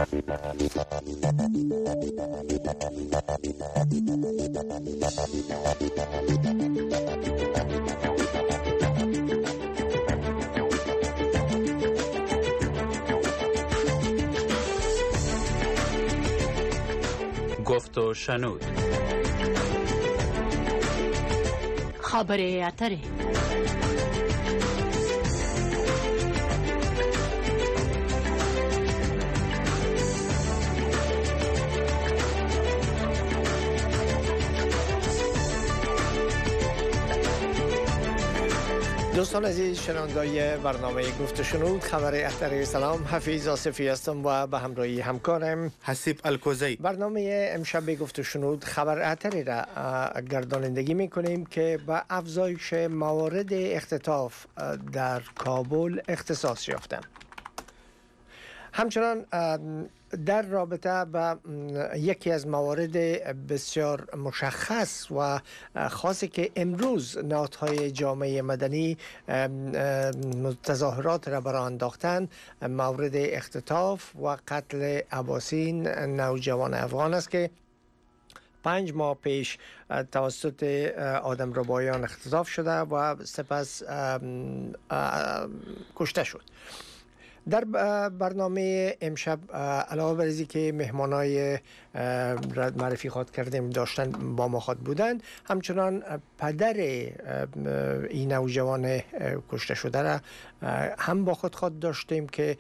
گفت و شنود. خبر اتره. دوستان عزیز شنوندای برنامه گفت و شنود خبر اتری، سلام، حفیظ آصفی هستم و به همراهی همکارم حسیب الکوزی. برنامه امشب گفت و شنود خبر اتری را گردانندگی میکنیم که به افزایش موارد اختطاف در کابل اختصاص یافته. همچنان در رابطه با یکی از موارد بسیار مشخص و خاصی که امروز نهادهای جامعه مدنی تظاهرات را برآورده انداختند، مورد اختطاف و قتل عباسین نوجوان افغان است که 5 ماه پیش توسط آدمربایان اختطاف شده و سپس کشته شد. در برنامه امشب علاوه بر اینکه که مهمانای معرفی خود کردیم داشتن با ما خود بودند، همچنان پدر این نوجوان کشته شده را هم با خود داشتیم که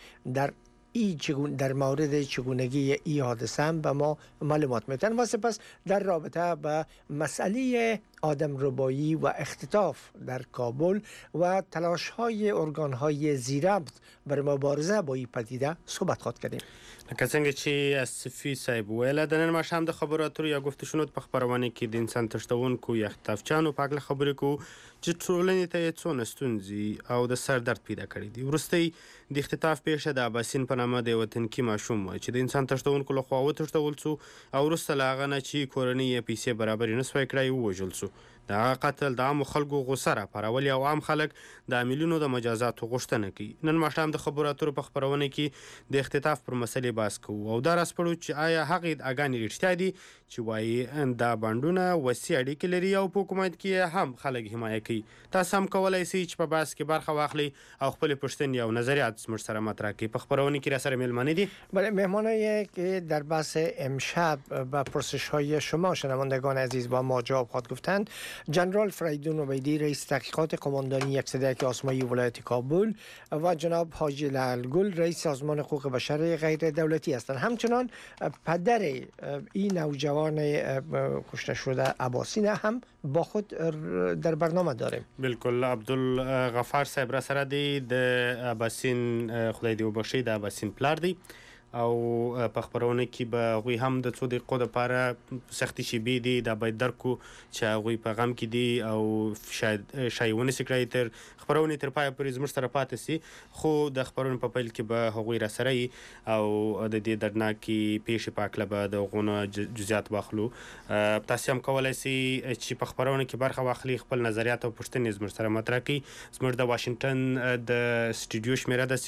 در مورد چگونگی این حادثه به ما معلومات میتن و سپس در رابطه با مسئله آدمربایی و اختطاف در کابل و تلاش های ارگان های زیربط بر مبارزه با این پدیده صحبت خود کردیم. لکه څنګه چې اصفی صاحب ویل، د نن ماښام د خبرو اترو یا گفت و شنود په خپرونه کې د انسان تښتونکو یا اختطافچیانو په اړه خبرې کوو چې ټولنې ته یې څونه ستونزې او د سر درد پیدا کړي دي. وروستی د اختطاف پیښه د عباسین په نامه د یوه تنکي ماشوم و چې د انسان تښتونکو لخوا وتښتول څو او وروسته له هغه نه چې کورنۍ یې پیسې برابرې نه سوی کړای ووژل څو. د هغه قتل د عامو خلکو غوسه راپارولې او عام خلک د عاملینو د مجازاتو غوښتنه کوي. نن ماښام د خبرو اترو په خپرونه کې د اختطاف پر مسلې بحث کوو او دا راسپړو چې آیا هغې ادعاګانې رښتیا دي چې وایي دا بانډونه وسیع اړیکې لري او په حکومت کې هم خلک حمایه کوي. تاسو هم کولی شئ چې په بحث کې برخه واخلئ او خپلې پوښتنې او نظریات زموږ سره مطرح کړئ. په خپرونه کې راسره مهمانه دي مهمانایی که در بحث امشب با پرسش های شما شنوندگان عزیز با ما جواب خواهد گفتند. جنرال فریدون عبیدی رئیس تحقیقات قماندانی 101 آسمایی ولایت کابل و جناب حاجی لعلگل رئیس سازمان حقوق بشر غیر دولتی هستند. همچنان پدر این نوجوان کشته شده عباسین هم با خود در برنامه داریم. بالکل. عبدالغفار صاحب را سره دی د عباسین خدای دې وبخښي د عباسین پلار دی او په خپرونه کې به هغوی هم د څو دقیقو دپاره سختې شیبې دي دا باید درک کړو چې هغوی په غم کې دي او شاید ونسي کړی تر خپرونې تر پایه پورې زموږ سره پاتې سي، خو د خپرونې په پیل کې به هغوی راسره وي او د دې دردناکې پیښې په هکله به د هغو نه جزیات واخلو. تاسې هم کولی سئ چې په خپرونه کې برخه واخلي، خپل نظریات او پوښتنې زموږ سره مطرح کړي. زموږ د واشنګټن د سټوډیو شمېره د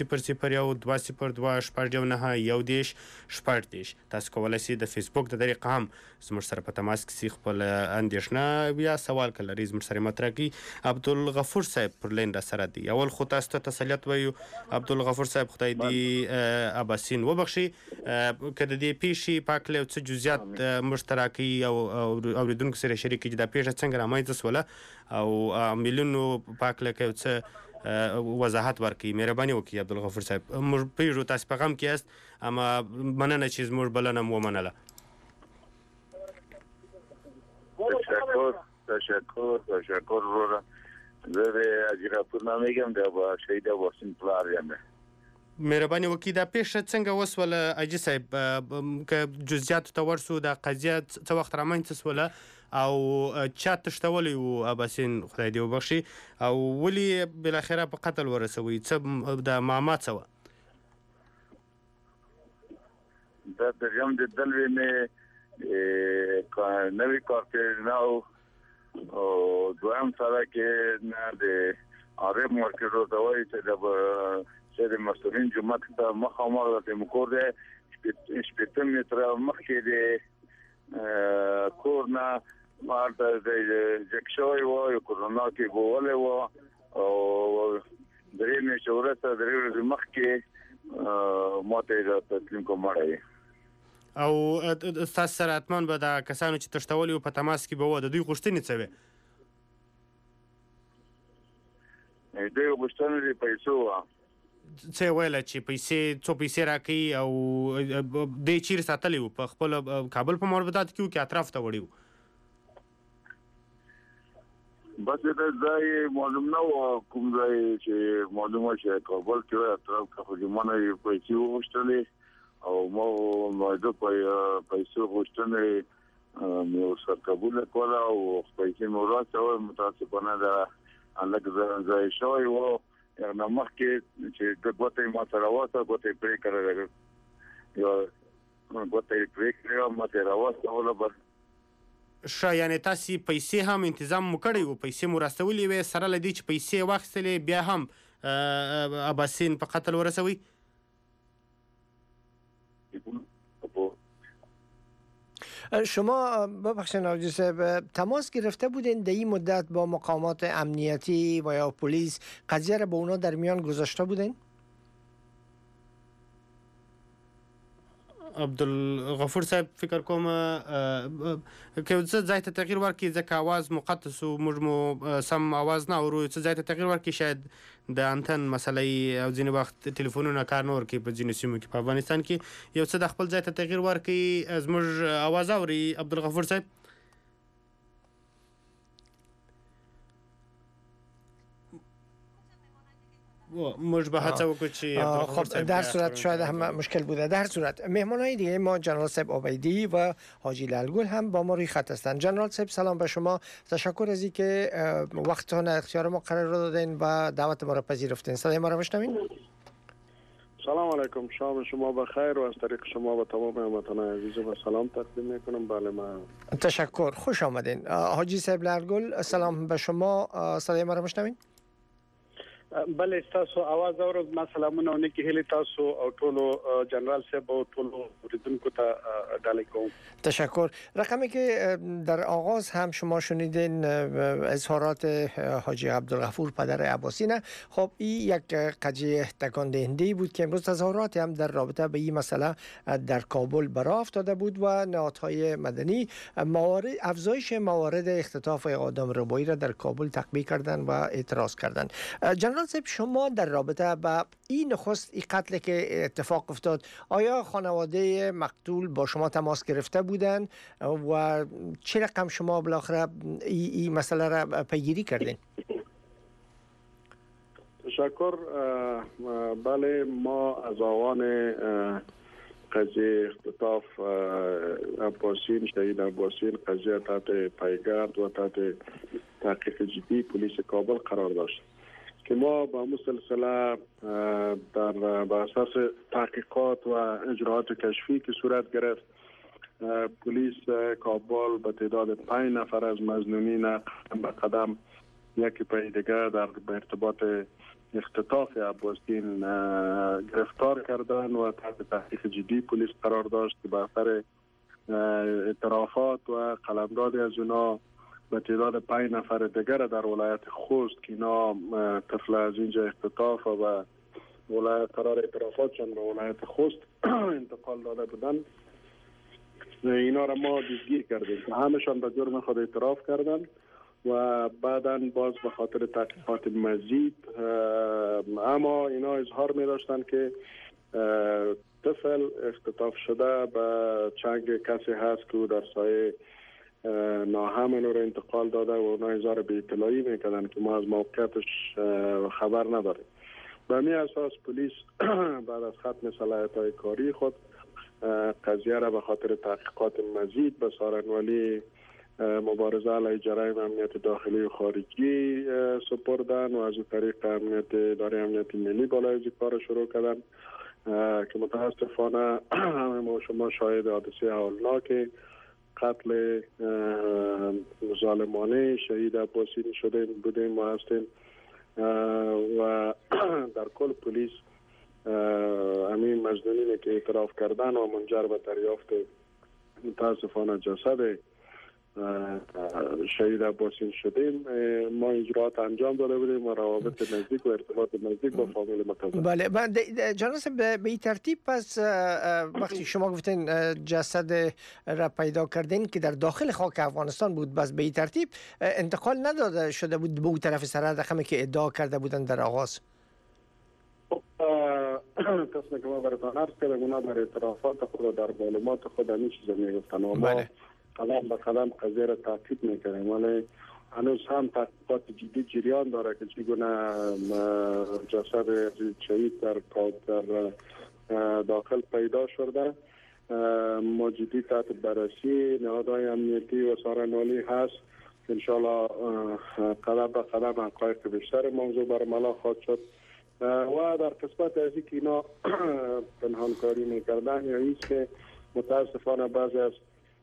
001202 10 تاسو کولی شئ د فیسبوک د طریقه هم زموږ سره په تماس کې سي، خپل اندېښنه یا سوال که لرئ زموږ سره مطرح کړي. عبدالغفور صاحب پر لین را سره دی. اول خو تاسو ته تسلیت وایو عبدالغفور صاحب، خدای دې عباسین وبخښي. که د دې پیښې په هکله یو څه جزیات موږ ته راکوي او اورېدونکو سره شریک کړي چې دا پیښه څنګه رامنځته سوله او عاملینو په هکله که یو څه وضاحت ورکړي، مهرباني وکړي عبدالغفور صاحب. موږ پوهېږو تاسو په غم کې یاست، اما مننه چې زموږ بلنه مو ومنله. تشکر وروره. زه د حاجي غفور نه میږم، د شهید عباسین پلار یم. مهرباني وکړي دا پیښه څنګه وسوله حاجي صاحب؟ که جزئیاتو ته ورسو دا قضیه څه وخت رامنځته سوله او چا تښتولی و عباسین خدای دې وبخښي او ولې بالاخره په قتل ورسوي؟ څه د معما څه وه؟ دا دریم د دلوې مې نوی کارتیرنا او دویم سره کې نه د عرب مارکیټو ته وایي چې د مسؤلین جمعه ته مخامخ د مکور دی شپږ متره مخکې د کورنا مارته د جکشوي و کورونا کې بوله و او درې میاشتې ورته درې ورځې مخکې ماته د تسلیم کومړی او تاسو سره اتمن به د کسانو چې تښتولي په تماس کې به و د دوی غوښتنې څه وي؟ دوی غوښتنې د پیسو څه ویل چې څو پیسې راکړي او دې چیرې ساتلی و په خپل کابل په موربدات کې و کې اطراف ته وړي و؟ بس دا ځای معلوم نه و کوم ځای چې معلومه چې کابل کې اطراف کې خو زمانه پیسې وغوښتلې او ما د پیسو غوښتنې مې ورسره قبول کړه او پیسې مې ورسره متاسفانه دا الګ ځای شوی و نه مخکې چې د ګوتې ما سره واسه ګوتې پرې کړل یو ګوتې پرې کړل ما سره واسه ولا بس یعنی تاسو پیسې هم تنظیم مو کړی و پیسې مو راستولې وې سره لدی چې پیسې واخیستلې بیا هم اباسین په قتل ورسوي؟ شما ببخشید حاجی صاحب تماس گرفته بودین در این مدت با مقامات امنیتی و یا پلیس قضیه را با اونا در میان گذاشته بودین؟ عبدالغفور صاحب فکر کوم که څه ځای ته تغییر ورکړي ځکه اواز مقطع و موږ مو سم اواز نه اورو څه ځای ته تغییر ورکړي شاید د انتن مسلې او ځینې وخت ټلیفونونه کار نه ورکوي په ځینو سیمو کې په افغانستان کې یو څه د خپل ځای ته تغییر ورکړي زموږ اواز اوري عبدالغفور صاحب؟ موږ به هڅه وکړو چې خب در صورت شاید هم مشکل بوده. در صورت مهمانای دیگه ما جنرال صاحب عبیدی و حاجی لالگل هم با ما روی خط هستند. جنرال صاحب سلام به شما، تشکر از اینکه وقتتون اختیار ما قرار دادین و دعوت ما را پذیرفتین. صدای ما را میشنوین؟ سلام علیکم، شام شما بخیر و از طریق شما و تمام هموطنان عزیز و سلام تقدیم میکنم. بله من تشکر، خوش آمدین. حاجی صاحب لالگل سلام به شما، صدای ما را میشنوین؟ بله تاسو आवाज اورم. ما سلامونه ونکي هلي تاسو او ټولو جنرال صاحب او ټولو اوریدونکو ته ډالۍ کوم. تشکر. رقمی که در آغاز هم شما شنیدین اظهارات حاجی عبدالغفور پدر عباسینه. خب این یک قضیه تکان دهنده بود که امروز تظاهرات هم در رابطه به این مسئله در کابل برآ افتاده بود و نهادهای مدنی افزایش موارد اختطاف آدم ربایی را در کابل تقبیح کردند و اعتراض کردند. جنرال صاحب شما در رابطه با این نخست این قتل که اتفاق افتاد آیا خانواده مقتول با شما تماس گرفته بودند و چه رقم شما بالاخره این مسئله را پیگیری کردین؟ تشکر. بله ما از آوان قضیه اختطاف عباسین شهید عباسین قضیه تحت پیگرد و تحت تحقیق جدی پلیس کابل قرار داشت که ما با سلسله در بر اساس تحقیقات و اجراءات کشفی که صورت گرفت پلیس کابل به تعداد 5 نفر از مظنونین قدم به قدم یکی پای دیگر در ارتباط اختطاف عباسین گرفتار کردن و تحت تحقیق جدی پلیس قرار داشت که به اثر اعترافات و قلمداد از اونا به تعداد 5 نفر دیگر در ولایت خوست که اینا طفل از اینجا اختطاف و ولایت قرار اعترافاتشان به ولایت خوست انتقال داده بودن، اینا را ما دستگیر کردیم که همشان به جرم خود اعتراف کردن و بعداً باز به خاطر تحقیقات مزید اما اینا اظهار می داشتن که طفل اختطاف شده به چنگ کسی هست که در سایه ناهمن رو انتقال داده و اونا اظهار به اطلاعی میکردن که ما از موقعیتش خبر نداریم. به می اساس پلیس بعد از ختم صلاحیت‌های کاری خود قضیه را به خاطر تحقیقات مزید به سارنوالی مبارزه علیه جرایم امنیت داخلی و خارجی سپردن و از طریق اداره امنیت ملی بالای کار شروع کردن که متاسفانه همه ما شما شاهد حادثه هولناک قتل ظالمانه شهید عباسین شده بودیم و هستیم و در کل پلیس همین مجنونینی که اعتراف کردن و منجر به دریافت متاسفانه جسد شهید عباسین شدیم، ما اجراءات انجام داده بودیم و روابط نزدیک و ارتباط نزدیک با فامیل متضرر. بله جناب به این ترتیب پس وقتی شما گفتین جسد را پیدا کردین که در داخل خاک افغانستان بود، بس به این ترتیب انتقال نداده شده بود به اون طرف سرحد همه که ادعا کرده بودن در آغاز؟ قسمی که ما براتان عرض کردم اونا در اعترافات خود و در معلومات خود همین چیزا میگفتن و ما قدم به قدم قضیه را تعقیب میکنیم، ولی هنوز هم تحقیقات جدی جریان داره که چگونه جسد شهید در داخل پیدا شده. ما جدی تحت بررسی نهادهای امنیتی و سارنوالی هست که انشاءالله قدم به قدم حقایق بیشتر موضوع برملا خواهد شد و در قسمت از اینکه اینا پنهانکاری میکردن یا ایست که متاسفانه بعضی از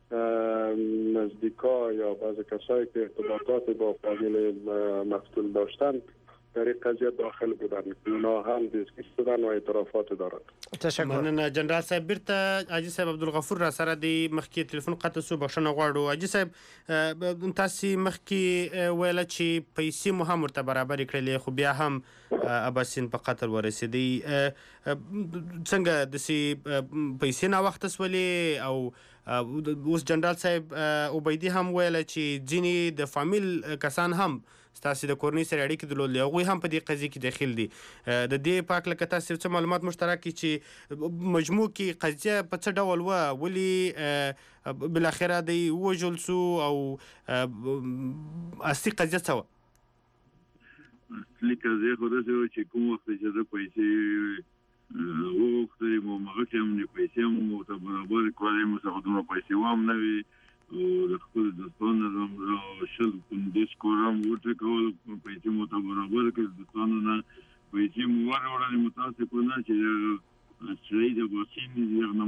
نزدیکا یا بعضی کسایی که ارتباطات با فامیل مقتول داشتند در این قضیه داخل بودن، اونا هم دستگیر شدن و اعترافات دارند. تشکر. مننه جنرال صاحب. بیرته حاجي صاحب عبدالغفور را سره د مخکې تلیفون قطع سو، بخښنه غواړو. حاجي صاحب تاسو مخکې ویل چې پیسې مو هم ورته برابر کړلې خو بیا هم عباسین په قتل ورسېدی. څنګه داسې پیسې ناوخته سولې؟ او اوس جنرال صاحب عبیدي هم ویل چې ځینې د فامیل کسان هم ستاسو د کورنۍ سره اړیکې درلودلې، هغوی هم په دې قضیه کې داخل دي. د دې په هکله که تاسو څه معلومات مشترک کړي چې مجموع کې قضیه په څه ډول وه، ولې بالاخره دی ووژل سو او اصلي قضیه څه وه؟ اصلي قضیه خو داسې وه چې کوم وخت چې زه پیسې وغوښتلې مو هغه کې هم پیسې هم ورته برابر کړلې، مو څخه دومره پیسې هم نه وي. د خپل دوستانو نه 15 کور هم وټکول، پیسې مو ته برابر کړل، دوستانو نه پیسې مو وروړلې. متاسفانه چې شهید عباسین یې نه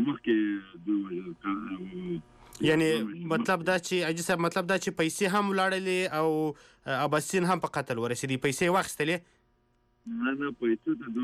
مخکې یعنی مطلب دا چې حاجي صاحب مطلب دا چې پیسې هم ولاړلې او عباسین هم په قتل ورسېدي، پیسې واخیستلې؟ نه پیسو ته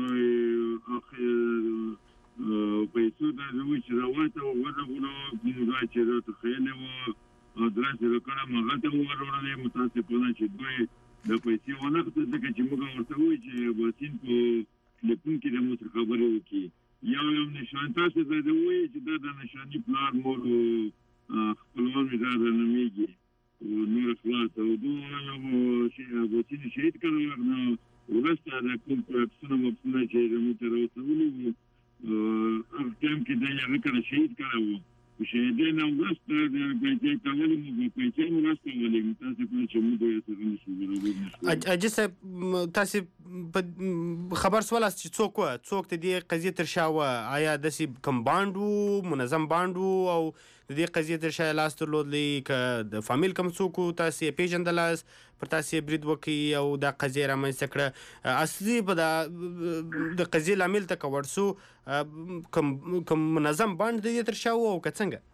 پیسو ته دوی چې راوته ورغلو کوم ځای چې راته خیلې وو ادرس یې کړم هغه ته وروړلې. متاسفانه چې دوی د پیسې ونه اخیستې ځکه چې موږ ورته وایو چې عباسین په تلیفون کې د مو سره خبرې وکړي، یو نشان تاسو ته د وایي چې دا د نشاني پلار مور خپلوان مې دا نومیږي نور خلاص او دوی چې عباسین شهید کړل نو ورسته د کوم پرسونه مبسونه چې د مو ته راوتلي وو هغه ټایم کې دا یې کړه شهید کړو شهیدین او ورسته د پیسې کولو مو پیسې مو ورسته ولې متاسفانه چې موږ یې سره نشو. حاجي صاحب تاسو خبر سوالاست چې څوک د دې قضیې تر شا وه؟ آیا داسې کوم باند وو، منظم باند وو او د دې قضیې تر شا یې لاس درلودلی؟ که د فامیل کوم څوک وو تاسو یې پېژندلاست، پر تاسو یې برید وکړي او دا قضیه رامنځته کړه؟ اصلي په د قضیې لامل ته که ورسو کوم منظم باند د دې تر شا وو او که څنګه؟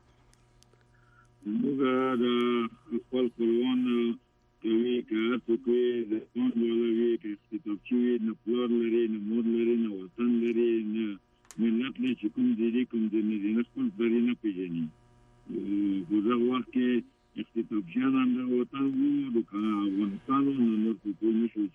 موږ د خپل خپلوان کوي که هر څوک وي د باند والا وي که کتابچې وي نه پلار لري نه مور لري نه وطن لري نه ملت لري چې کوم ځای دی کوم ځای نه دی، نه خپل بری نه پېژني. په دغه وخت کې اختطافچیان هم د وطن وو د افغانستان وو، نو نور څوک نشو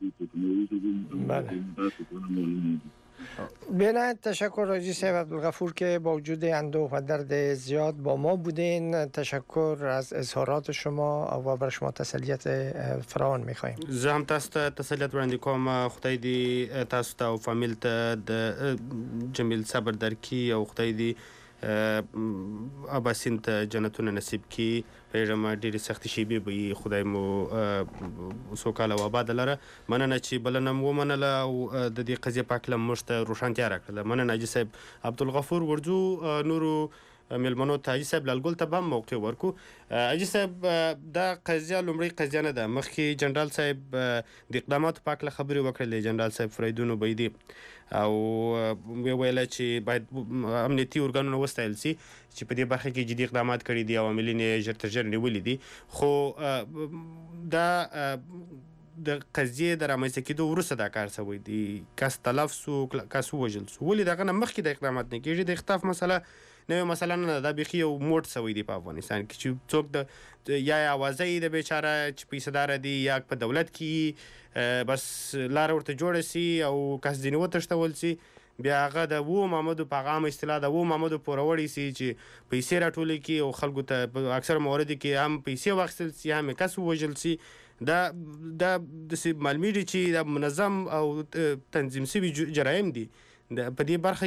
چې بله. تشکر حاجی صاحب عبدالغفور که با وجود اندوه و درد زیاد با ما بودین. تشکر از اظهارات شما و برای شما تسلیت فراوان میخواییم. زه هم تاسو ته تسلیت وړاندې کوم. خدای دې تاسو ته او فامیل ته د جمیل صبر درکړي او خدای دې عباسین ته جنتونه نصیب کړي. پیژم ډېرې سختې شیبې به یې خدای مو سوکاله او آباده لره. مننه چې بلنه مو ومنله او د دې قضیې په هکله موږ ته روښانتیا راکړله. مننه حاجي صاحب عبدالغفور. ورځو نورو میلمنو ته حاجي صاحب لالګل ته به هم موقع ورکو. حاجي صاحب دا قضیه لومړۍ قضیه نه ده، مخکې جنرال صاحب د اقداماتو په هکله خبرې وکړلې، جنرال صاحب فریدون عبیدي، او ویله چې باید امنیتي ارګانونه وستایل سي چې په دې برخه کې جدي اقدامات کړي دي او عاملین یې ژر تر ژره نیولي دي. خو دا د قضیې د رامنځته کېدو وروسته دا کار شوی دی، کس تلف سو، کس ووژل سو، ولې دغه نه مخکې د اقدامات نه کېږي؟ د اختطاف مسله نوې مسله نه ده، دا بیخي یو موډ شوی دی په افغانستان کې چې څوک د یا اوازه یې د بیچاره چې پیسهداره دی یا په دولت کې بس لاره ورته جوړه سي او کس ځینې وتښتول سي، بیا هغه د وو محمدو په هغه عامه اصطلاح د وو محمدو پوروړی سي چې پیسې راټولې کړي او خلکو ته په اکثر موردو کې هم پیسې واخیستل سي، هم کس ووژل سي. دا داسې معلومیږي چې دا منظم او تنظیم شوي جرایم دي. په دې برخه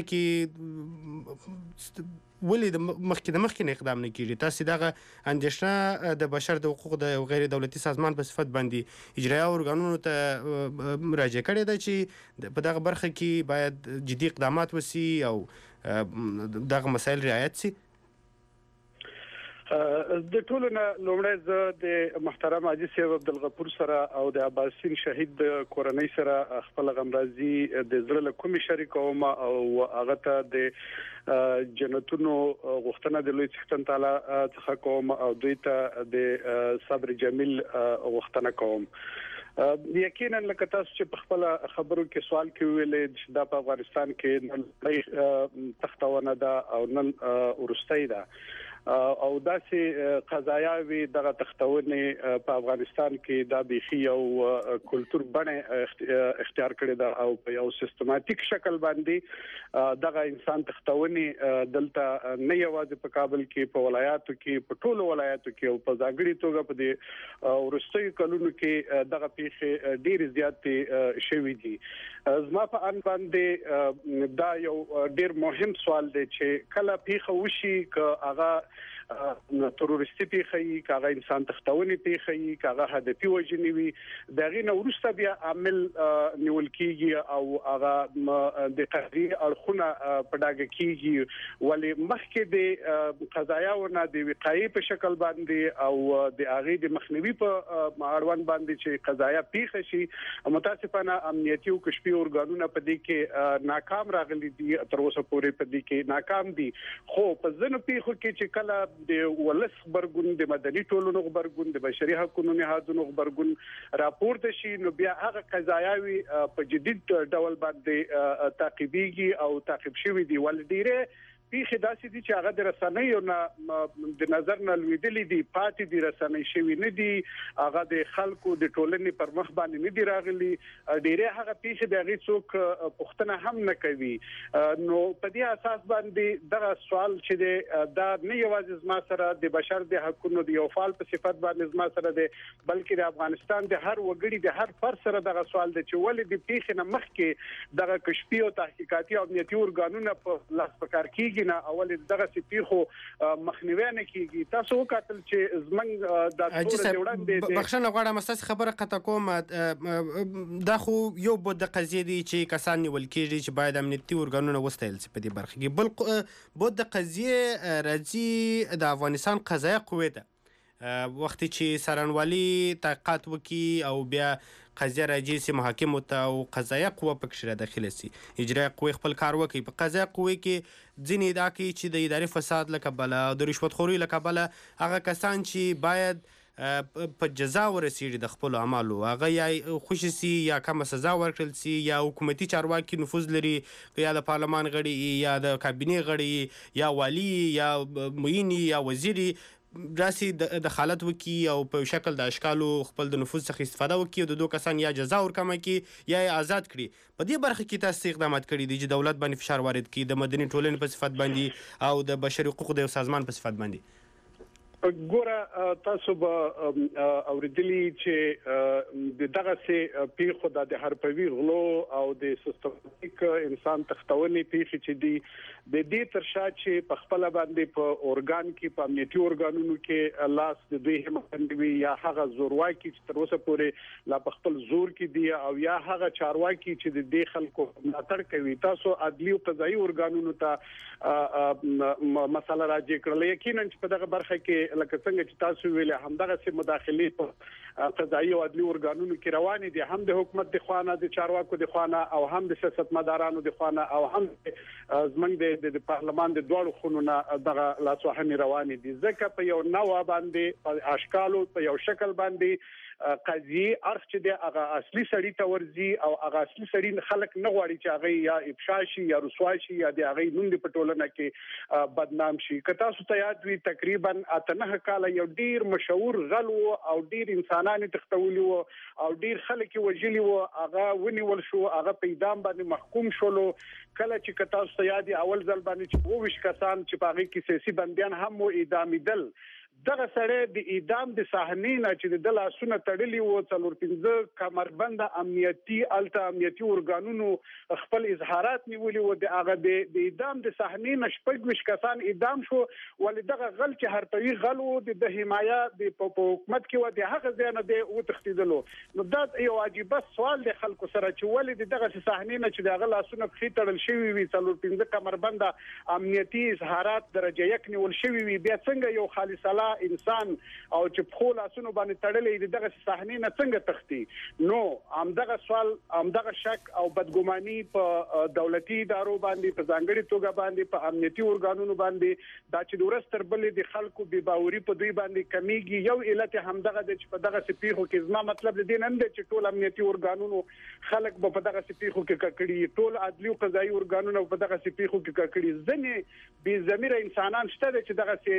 کې ولې د مخکې نه اقدام نه کېږي؟ تاسې دغه اندېښنه د بشر د حقوقو د غیر دولتي سازمان په صفت باندې اجرایه ارګانونو ته مراجعه کړې ده چې په دغه برخه کې باید جدي اقدامات وسي او دغه مسایل رعایت سي؟ د ټولو نه لومړی زه د محترم حاجي صاحب عبدالغفور سره او د عباسین شهید د کورنۍ سره خپل غمرازي د زړه له کومې شریکوم او هغه ته د جنتونو غوښتنه د لوی څښتن تعالی څخه کوم او دوی ته د صبر جمیل غوښتنه کوم. یقینا لکه تاسو چې په خپل خبرو کې سوال کې ویلې چې دا په افغانستان کې نن تختونه ده او نن ورستۍ ده او داسې قضایاوي دغه تختونه په افغانستان کې دا بيخي یو کلچر بڼه اختیار کړی دا او په یو سیستماتیک شکل باندې دغه انسان تختونه دلته نه یوازې په کابل کې په ولایاتو کې په ټولو ولایاتو کې او په ځانګړي توګه په دې ورستۍ کلونو کې دغه پیښې ډېر زیات شوي دي. زما په ان باندې دا یو ډېر مهم سوال دی چې کله پیښه وشي ک هغه تروریستي پیښه کاغه انسان تختونه پیښه کاغه هدفي وجنی وي دغه نو ورسته بیا عامل نیول کیږي او هغه د قهري اړخونه پډاګه کیږي ولی مخکې د قضایاونه د وقایي په شکل باندې او د هغه د مخنیوي په اړوند باندې چې قضایا پیښه شي متاسفانه امنیتي او کشفي اورګانونه په دې کې ناکام راغلي دي تر اوسه پورې په دې کې ناکام دي. خو په ځینو پیښو کې چې کله د ولس خبرګون د مدني ټولنو خبرګون د بشري حقوقو نهادونو خبرګون راپورته شي نو بیا هغه قضایاوي په جدید ډول باندې تعقیبيږي او تعقیب شوی دی ول ډیره پیښه داسې دي چې هغه د رسنیو نه د نظر نه لویدلې دي پاتې دي رسنۍ شوی نه دي هغه د خلکو د ټولنې پر مخ باندې نه دي راغلي ډیره هغه پیښه د هغه څوک پوښتنه هم نه کوي. نو په دې اساس باندې دا سوال چې دا نه یوازې زما سره د بشر د حقوقو د یو فعال په صفت باندې زما سره دی بلکې د افغانستان د هر وګړي د هر فرد سره دا سوال دی چې ولې د پیښه نه مخکې دغه کشفي او تحقیقاتي او امنیتي اورګانونه په لاس پکار کیږي نه اول دغه سپیخو مخنیوي نه کیږي. تاسو وکتل چې زمنګ د ټول جوړان بخښنه غواړم تاسو خبره قطع کوم دا خو یو بود د قضیې دی چې کسان نیول کیږي چې باید امنیتي اورګانونه وستایل شي په دې برخه کې بل بود د قضیې راځي د افغانستان قضایه قوه ده وخت چې سرانوالي تحقیقات وکي او بیا قضیه راځي چې محاکمو ته او قضایه قوه پکې را داخله سي اجرایه قوه خپل کار وکي په قضایه قوه کې ځینې دا کوي چې د اداري فساد له کبله او د رشوت خورۍ له کبله هغه کسان چې باید په جزا ورسیږي د خپل اعمالو هغه یا خوشي سي یا کومه سزا ورکړل سي یا حکومتي چارواکي نفوذ لري یا د پارلمان غړي یا د کابینې غړي یا والی یا معین یا وزیري راسي د حالت وکي او په شکل د اشکالو خپل د نفوذ څخه استفاده وکي او د دوه کسان یا جزا ورکمه کی یا آزاد کړي. په دې برخه کې تاسو اقدامات کړي دي چې دولت باندې فشار وارد کړي د مدني ټولنې په صفت باندې او د بشري حقوقو د سازمان په صفت باندې. ګوره تاسو به اوریدلی چې دغه سه پیښو د حرفوي غلو او د سیستماتیک انسان تختونې پیښې چې دي د دې ترشا چې په خپل باندې په اورګان کې په امنیتي اورګانونو کې لاس د دوی همکندوي یا هغه زورواکي چې تر اوسه پورې لا په خپل زور کې دي او یا هغه چارواکي چې د دې خلکو ملاتړ کوي. تاسو عدلي او قضایي اورګانونو ته مسله راځي کړل یقینا چې په دغه برخه کې لکه څنګه چې تاسو ویلې همدغه سي مداخلې په قضایي او عدلي اورګانونو کې روان دي هم د حکومت د خوانه د چارواکو د خوانه او هم د سیاستمدارانو د خوانه او هم زمنګ د پارلمان د دوړو خونونه دغه لاسوهنې روان دي ځکه په یو نوو باندې اشکالو په یو شکل باندې قضیه ارخ چې د هغه اصلي سړی ته ورځي او هغه اصلي سړی خلک نه غواړي چې هغه یا افشا شي یا رسوا شي یا د هغه نوم په ټولنه کې بدنام شي. که تاسو ته یاد وي تقریبا 8 کال یو ډیر مشهور غل او ډیر انسانان تختولي او ډیر خلک وژلي وو، هغه ونیول شو، هغه په اعدام باندې محکوم شولو. کله چې تاسو ته یاد اول ځل باندې چې 22 کسان چې په هغه کې سیاسي بندیان هم اعدامیدل، دغه سره د اعدام د صحنې نه چې د لاسونه تړلي وو 4-5 کمربند امنیتي امنیتي ارګانونو خپل اظهارات نیولي وو، د هغه د اعدام د صحنې نه 26 کسان اعدام شو. ولې دغه غل چې هرتوي غل وو د حمایه د حکومت کې و د هغه ځای نه د و تختیدلو. نو دا یو عجیب سوال د خلکو سره چې ولې دغه صحنې نه چې دغه لاسونه په تړل شوی وي 4-5 کمربند امنیتي اظهارات درجه 1 نیول شوی وي، بیا څنګه یو خالص انسان او چې په لاسونو باندې تړلې دغه صحنې نه څنګه تختی؟ نو همدغه سوال، همدغه شک او بدګماني په دولتي ادارو باندې په ځانګړي توګه باندې په امنیتي ارګانونو باندې دا چې ورستر بلې د خلکو بې باوري په دوی باندې کمیږي. یو علت همدغه د چې په دغه سپیخو کې زما مطلب د دې نن دی چې ټول امنیتي ارګانونو خلک په دغه سپیخو کې ککړي، ټول عدلي او قضایي ارګانونو په دغه سپیخو کې ککړي. ځنې بې ضمیر انسانان شته چې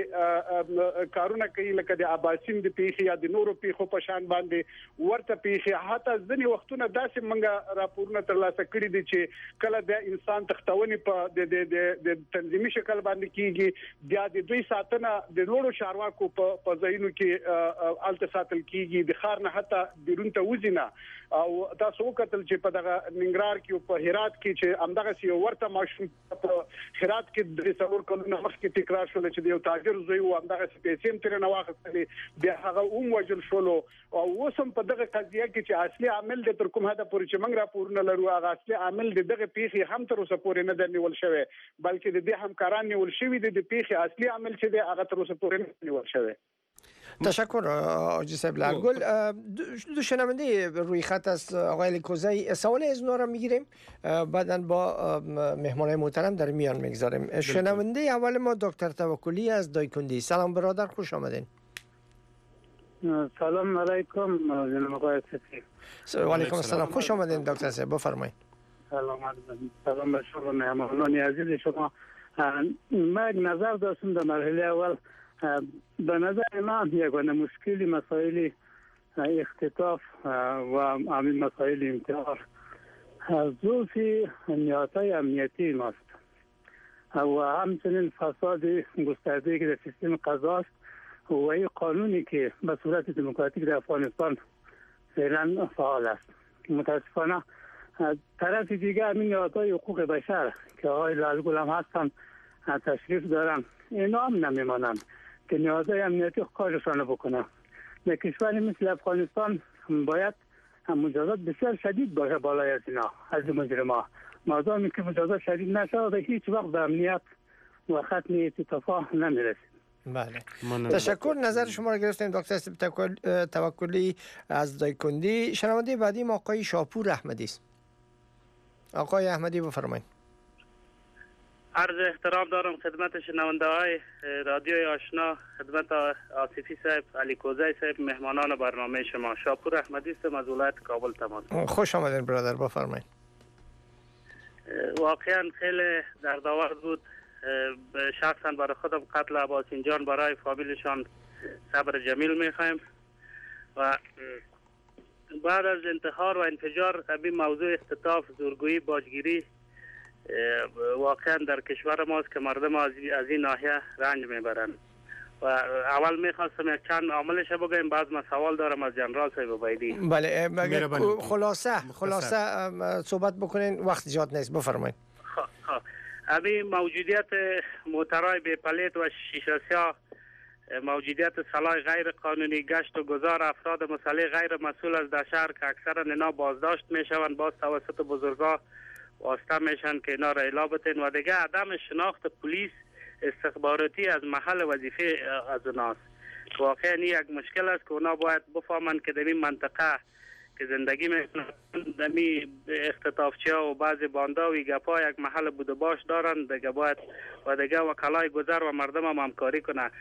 دغه کارونه کوي لکه د اباسین د پیښې یا د نورو پیښو په شان باندې ورته پیښې. حتی ځینې وختونه داسې منګه راپورونه ترلاسه کړي دي چې کله د انسان تختونې په د تنظیمي شکل باندې کیږي، بیا د دوی ساتنه د لوړو چارواکو په ځایونو کې الته ساتل کیږي، د ښار نه حتی بیرون ته وځي نه. او تاسو وکتل چې په دغه ننګرهار کې او په هرات کې چې همدغه یو ورته ماشوم په هرات کې د څلور کلونو مخکې تکرار شول چې د یو تاجر زوی و همدغه پیسې تر نه واخیستلې، بیا هغه وژل شولو. او اوسم په دغه قضیه کې چې اصلي عامل د تر کوم حد پورې چې موږ راپورونه لرو، هغه اصلي عامل دغه پیښې هم تر اوسه پورې نه درنیول شوی، بلکې د دې همکاران نیول شوی د پیښې اصلي عامل چې دی هغه تر اوسه پورې نه نیول شوی. تشکر آقای صاحب لعلگل. دو شنونده روی خط است آقای لیکوزی، سوال از اونا رو میگیریم بعدا با مهمانای محترم در میان میگذاریم. شنونده اول ما دکتر توکلی از دایکندی. سلام برادر، خوش آمدین. سلام علیکم جناب آقای صفی. و علیکم السلام، خوش آمدین دکتر صاحب، بفرمایید. سلام به شما مهمانان عزیز شما. من نظر داشتم در مرحله اول به نظر من یگانه مشکلی مسائل اختطاف و همین مسائل انتحار ظروف نیازهای امنیتی ماست و همچنین فساد گسترده که در سیستم قضا است و این قانونی که به صورت دموکراتیک در افغانستان فعلا فعال است. متاسفانه طرف دیگه همین نیازهای حقوق بشر که آقای لعلگل هم هستن تشریف دارن، اینا هم نمیمانند که نیازهای امنیتی کارشان بکنن. در کشوری مثل افغانستان باید مجازات بسیار شدید باشه بالای از اینا، از مجرما. مادامی که مجازات شدید نشود هیچ وقت به امنیت و ختم اتفاق نمیرسید. بله، تشکر. نظر شما را گرفتیم دکتر توکلی از دایکندی. شنونده بعدی ما آقای شاپور احمدی است. آقای احمدی بفرمایید. عرض احترام دارم خدمت شنونده های رادیوی آشنا، خدمت آصفی صاحب، علی کوزی صاحب، مهمانان برنامه شما. شاپور احمدی هستم از ولایت کابل تماس. خوش آمدین برادر، بفرمایید. واقعا خیلی دردآور بود. شخصا برای خودم قتل عباسین جان برای فامیلشان صبر جمیل میخوایم و بعد از انتحار و انفجار این موضوع اختطاف، زورگویی، باجگیری واقعا در کشور ماست که مردم از این ناحیه رنج میبرند و اول میخواستم یک چند عاملش بگم، بعد من سوال دارم از جنرال صاحب عبیدی. بله، خلاصه صحبت بکنین، وقت زیاد نیست، بفرمایید. همین موجودیت موترهای بی پلیت و شیشه سیاه، موجودیت سلاح غیر قانونی، گشت و گذار افراد مسلح غیر مسئول از در شهر که اکثرا اینا بازداشت میشوند، باز توسط بزرگا واسطه میشن که اینا را اعلام بتین و دیگه عدم شناخت پلیس استخباراتی از محل وظیفه از اوناست. واقعا یک مشکل است که اونا باید بفهمند که در این منطقه که زندگی میکنن دمی اختطافچی‌ها و بعضی باندا و گپا یک محل بود باش دارن، دیگه باید و دیگه وکلای گذر و مردم هم همکاری کنه.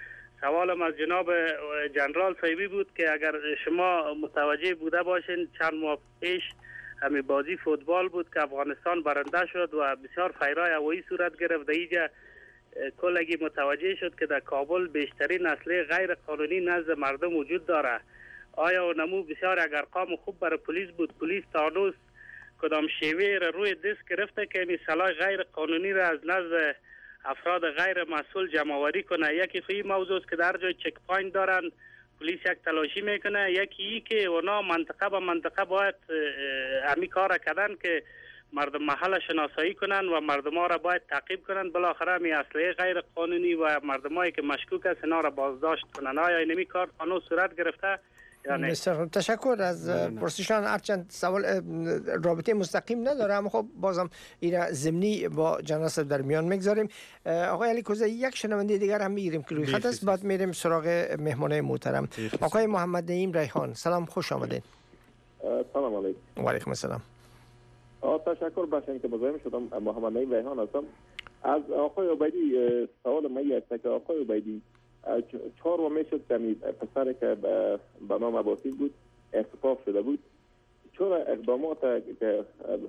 سوالم از جناب جنرال صاحبی بود که اگر شما متوجه بوده باشین چند ماه پیش همین بازی فوتبال بود که افغانستان برنده شد و بسیار فیرای هوایی صورت گرفت. در اینجا کلگی متوجه شد که در کابل بیشترین اسلحه غیر قانونی نزد مردم وجود داره. آیا و نمو بسیار اگر ارقام خوب برای پلیس بود، پلیس تا هنوز کدام شیوه را روی دست گرفته که این سلاح غیر قانونی را از نزد افراد غیر مسئول جمع آوری کنه؟ یکی خیلی موضوع است که در جای چک پوینت دارن پلیس یک تلاشی میکنه، یکی ای که اونا منطقه به منطقه باید همی کار کردن که مردم محل شناسایی کنن و مردم ها را باید تعقیب کنن، بالاخره می اسلحه غیر قانونی و مردمایی که مشکوک است اینا را بازداشت کنن. آیا اینمی کار قانون صورت گرفته؟ بسیار تشکر از پرسشان. هرچند سوال رابطه مستقیم نداره اما خب بازم این ضمنی با جناب صاحب در میان میگذاریم. آقای علی کوزه یک شنونده دیگر هم میگیریم که روی خط است، بعد میریم سراغ مهمانای محترم. آقای محمد نعیم ریحان، سلام، خوش آمدین. سلام علیکم. و علیکم السلام. تشکر باشین که مزاحم شدم. محمد نعیم ریحان هستم. از آقای عبیدی سوال من است که آقای عبیدی 4 ماه شد که پسر که به نام عباسی بود اختطاف شده بود، چرا اقدامات که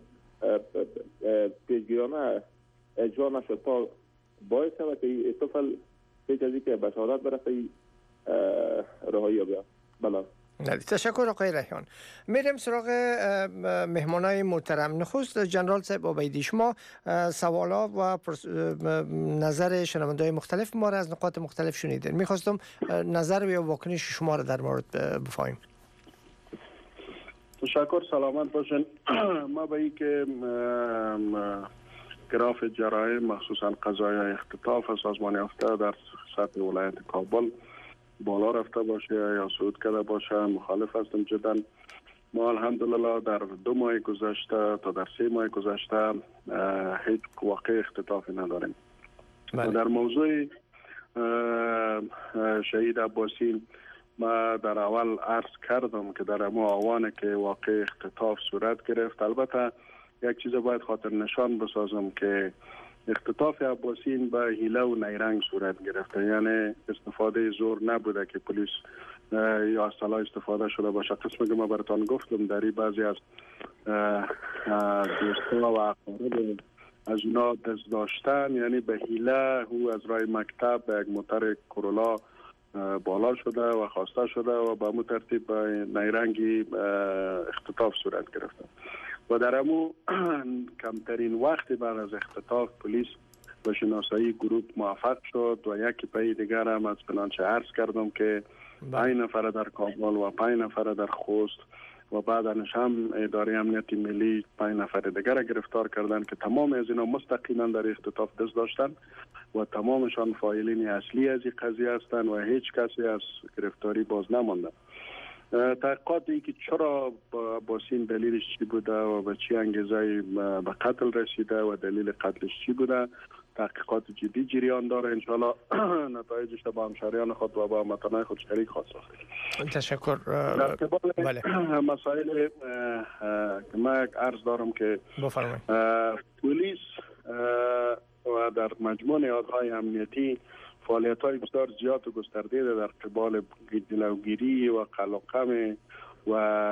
پیشگیرانه اجرا نشد تا باعث شود که طفل پیش از اینکه به شهادت برسه رهایی یابد؟ بله. تشکر آقای ریحان. میریم سراغ مهمانای محترم. نخست جنرال صاحب عبیدی، شما سوالا و نظر شنونده‌های مختلف ما را از نقاط مختلف شنیدین. میخواستم نظر و واکنش شما را در مورد بفهمیم. تشکر، سلامت باشین. ما به این که گراف جرایم مخصوصا قضایای اختطاف سازمان یافته در سطح ولایت کابل بالا رفته باشه یا صعود کرده باشه مخالف هستم جدا. ما الحمدلله در 2 ماه گذشته تا در 3 ماه گذشته هیچ واقع اختطافی نداریم. در موضوع شهید عباسی ما در اول عرض کردم که در اما آوانه که واقع اختطاف صورت گرفت. البته یک چیز باید خاطر نشان بسازم که اختطاف عباسین به حیله و نیرنگ صورت گرفته، یعنی استفاده زور نبوده که پلیس یا سلاح استفاده شده باشه. قسمی که ما براتان گفتم در بعضی از دوستا و اقارب از اونا دست داشتن، یعنی به حیله او از راه مکتب به یک موتر کرولا بالا شده و خواسته شده و به همون ترتیب به نیرنگی اختطاف صورت گرفته. و در امو کمترین وقت بعد از اختطاف پلیس به شناسایی گروه موفق شد و یکی پای دیگر هم از پلانچه عرض کردم که 5 نفر در کابل و 5 نفر در خوست و بعدش هم اداره امنیت ملی 5 نفر دیگر گرفتار کردن که تمام از اینا مستقیما در اختطاف دست داشتن و تمامشان فاعلین اصلی از این قضیه هستند و هیچ کسی از گرفتاری باز نمانده. تحقیقات ای که چرا باسین دلیلش چی بوده و به چی انگیزه به قتل رسیده و دلیل قتلش چی بوده، تحقیقات جدی جریان داره. انشاءالله نتایجش با همشهریان خود و با هموطنان خود شریک خواهد ساخت. تشکر. در قبال مسائل که من عرض دارم که پلیس و در مجموع نهادهای امنیتی فعالیت‌های بسیار زیاد و گسترده در قبال جلوگیری و قلقم و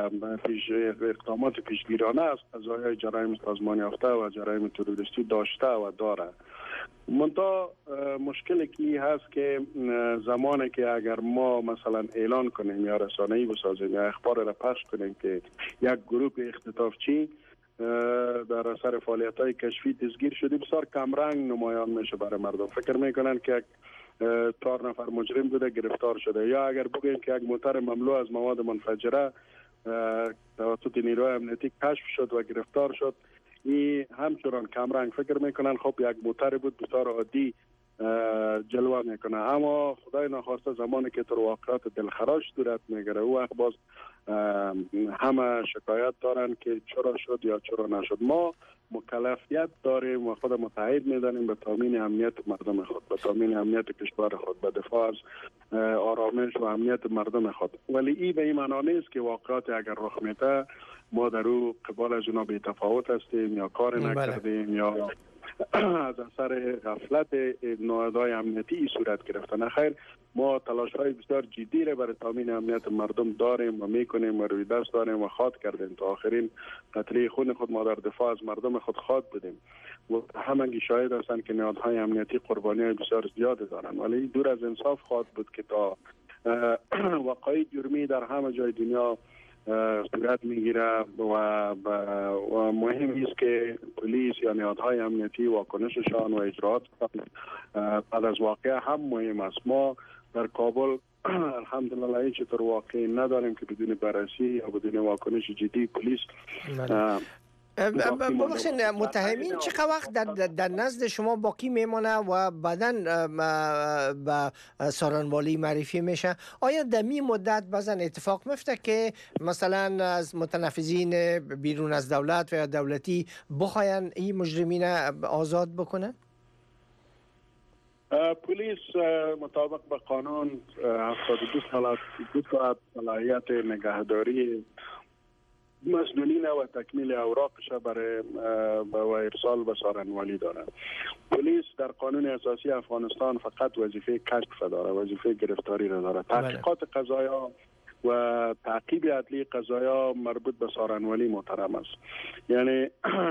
اقدامات پیشگیرانه از قضایای جرایم سازمان یافته و جرایم تروریستی داشته و داره. منتها مشکلی که هست که زمانی که اگر ما مثلا اعلان کنیم یا رسانه‌ای بسازیم یا اخبار را پخش کنیم که یک گروه اختطافچی در اثر فعالیت‌های کشفی دستگیر شده، بسیار کمرنگ نمایان میشه برای مردم. فکر میکنن که 4 نفر مجرم بوده گرفتار شده، یا اگر بگیم که یک موتر مملو از مواد منفجره توسط نیروهای امنیتی کشف شد و گرفتار شد، این همچنان کمرنگ فکر میکنن خب یک موتر بود بسیار عادی جلوه میکنه. اما خدای نخواسته زمانی که تر واقعات دلخراش صورت میگیره او وقت باز همه شکایت دارن که چرا شد یا چرا نشد. ما مکلفیت داریم و خود متعهد میدانیم به تامین امنیت مردم خود، به تامین امنیت کشور خود، به دفاع از آرامش و امنیت مردم خود. ولی این به این معنا نیست که واقعات اگر رخ میده ما در او قبال از اونا بی تفاوت هستیم یا کار نکردیم یا از اثر غفلت نهادهای امنیتی صورت گرفتن. خیر ما تلاش های بسیار جدی را برای تامین امنیت مردم داریم و میکنیم و روی دست داریم و خواد کردیم تا آخرین قطره خون خود ما در دفاع از مردم خود خواد بدیم و همگی شاهد هستند که نهادهای امنیتی قربانی های بسیار زیاد دارند، ولی دور از انصاف خواد بود که تا وقایع جرمی در همه جای دنیا صورت میگیره و مهم است که پلیس یا نهادهای امنیتی واکنششان و اجرات بعد از واقعه هم مهم است. ما در کابل الحمدلله هیچ طور واقعی نداریم که بدون بررسی یا بدون واکنش جدی پلیس ببخشید متهمین چقدر وقت در نزد شما باقی میمانه و بعداً به سارنوالی معرفی میشه؟ آیا در این مدت بعضا اتفاق میفته که مثلا از متنفذین بیرون از دولت و یا دولتی بخواین این مجرمین آزاد بکنه؟ پلیس مطابق به قانون 72 ساعت صلاحیت نگهداری مسئولین و تکمیل اوراقش برای ارسال به سارنوالی دارد. پلیس در قانون اساسی افغانستان فقط وظیفه کشف داره، وظیفه گرفتاری را داره. تحقیقات قضایا و تعقیب عدلی قضایا مربوط به سارنوالی محترم است، یعنی